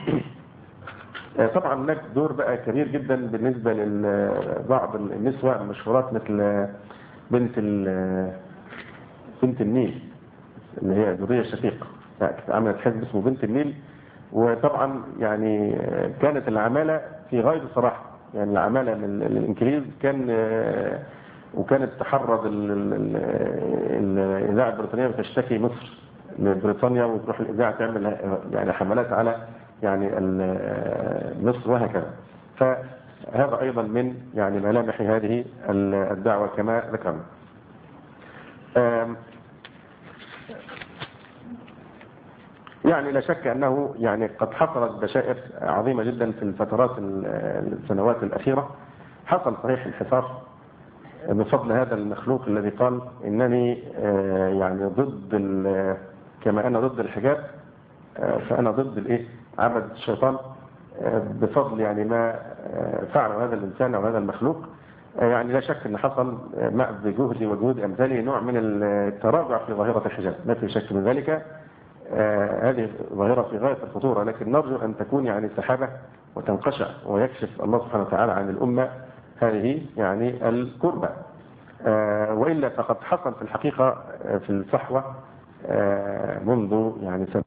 طبعا هناك دور بقى كبير جدا بالنسبة لبعض النسوة المشهورات مثل بنت بنت النيل اللي هي ذرية شقيقة، عملت حزب اسمه بنت النيل. وطبعا يعني كانت العمالة في غاية الصراحة، يعني العمالة من الإنجليز كان وكانت تحرض الإذاعة البريطانية بتشتكي مصر لبريطانيا وتروح الإذاعة تعمل يعني حملات على يعني مصر وهكذا. فهذا أيضا من يعني ملامح هذه الدعوة كما ذكرنا. يعني لا شك أنه يعني قد حصلت بشائر عظيمة جدا في الفترات السنوات الأخيرة. حصل صحيح انحسار بفضل هذا المخلوق الذي قال إنني يعني ضد كما أنا ضد الحجاب فأنا ضد الإيه عبد الشيطان، بفضل يعني ما فعله هذا الإنسان أو هذا المخلوق. يعني لا شك أن حصل مع بجهد وجهود أمثاله نوع من التراجع في ظاهرة الحجاب، ما في شك من ذلك. آه هذه ظاهرة في غاية الخطورة، لكن نرجو أن تكون يعني سحابة وتنقشع ويكشف الله سبحانه وتعالى عن الأمة هذه يعني الكربة. آه وإلا فقد حصل في الحقيقة في الصحوة آه منذ يعني سنة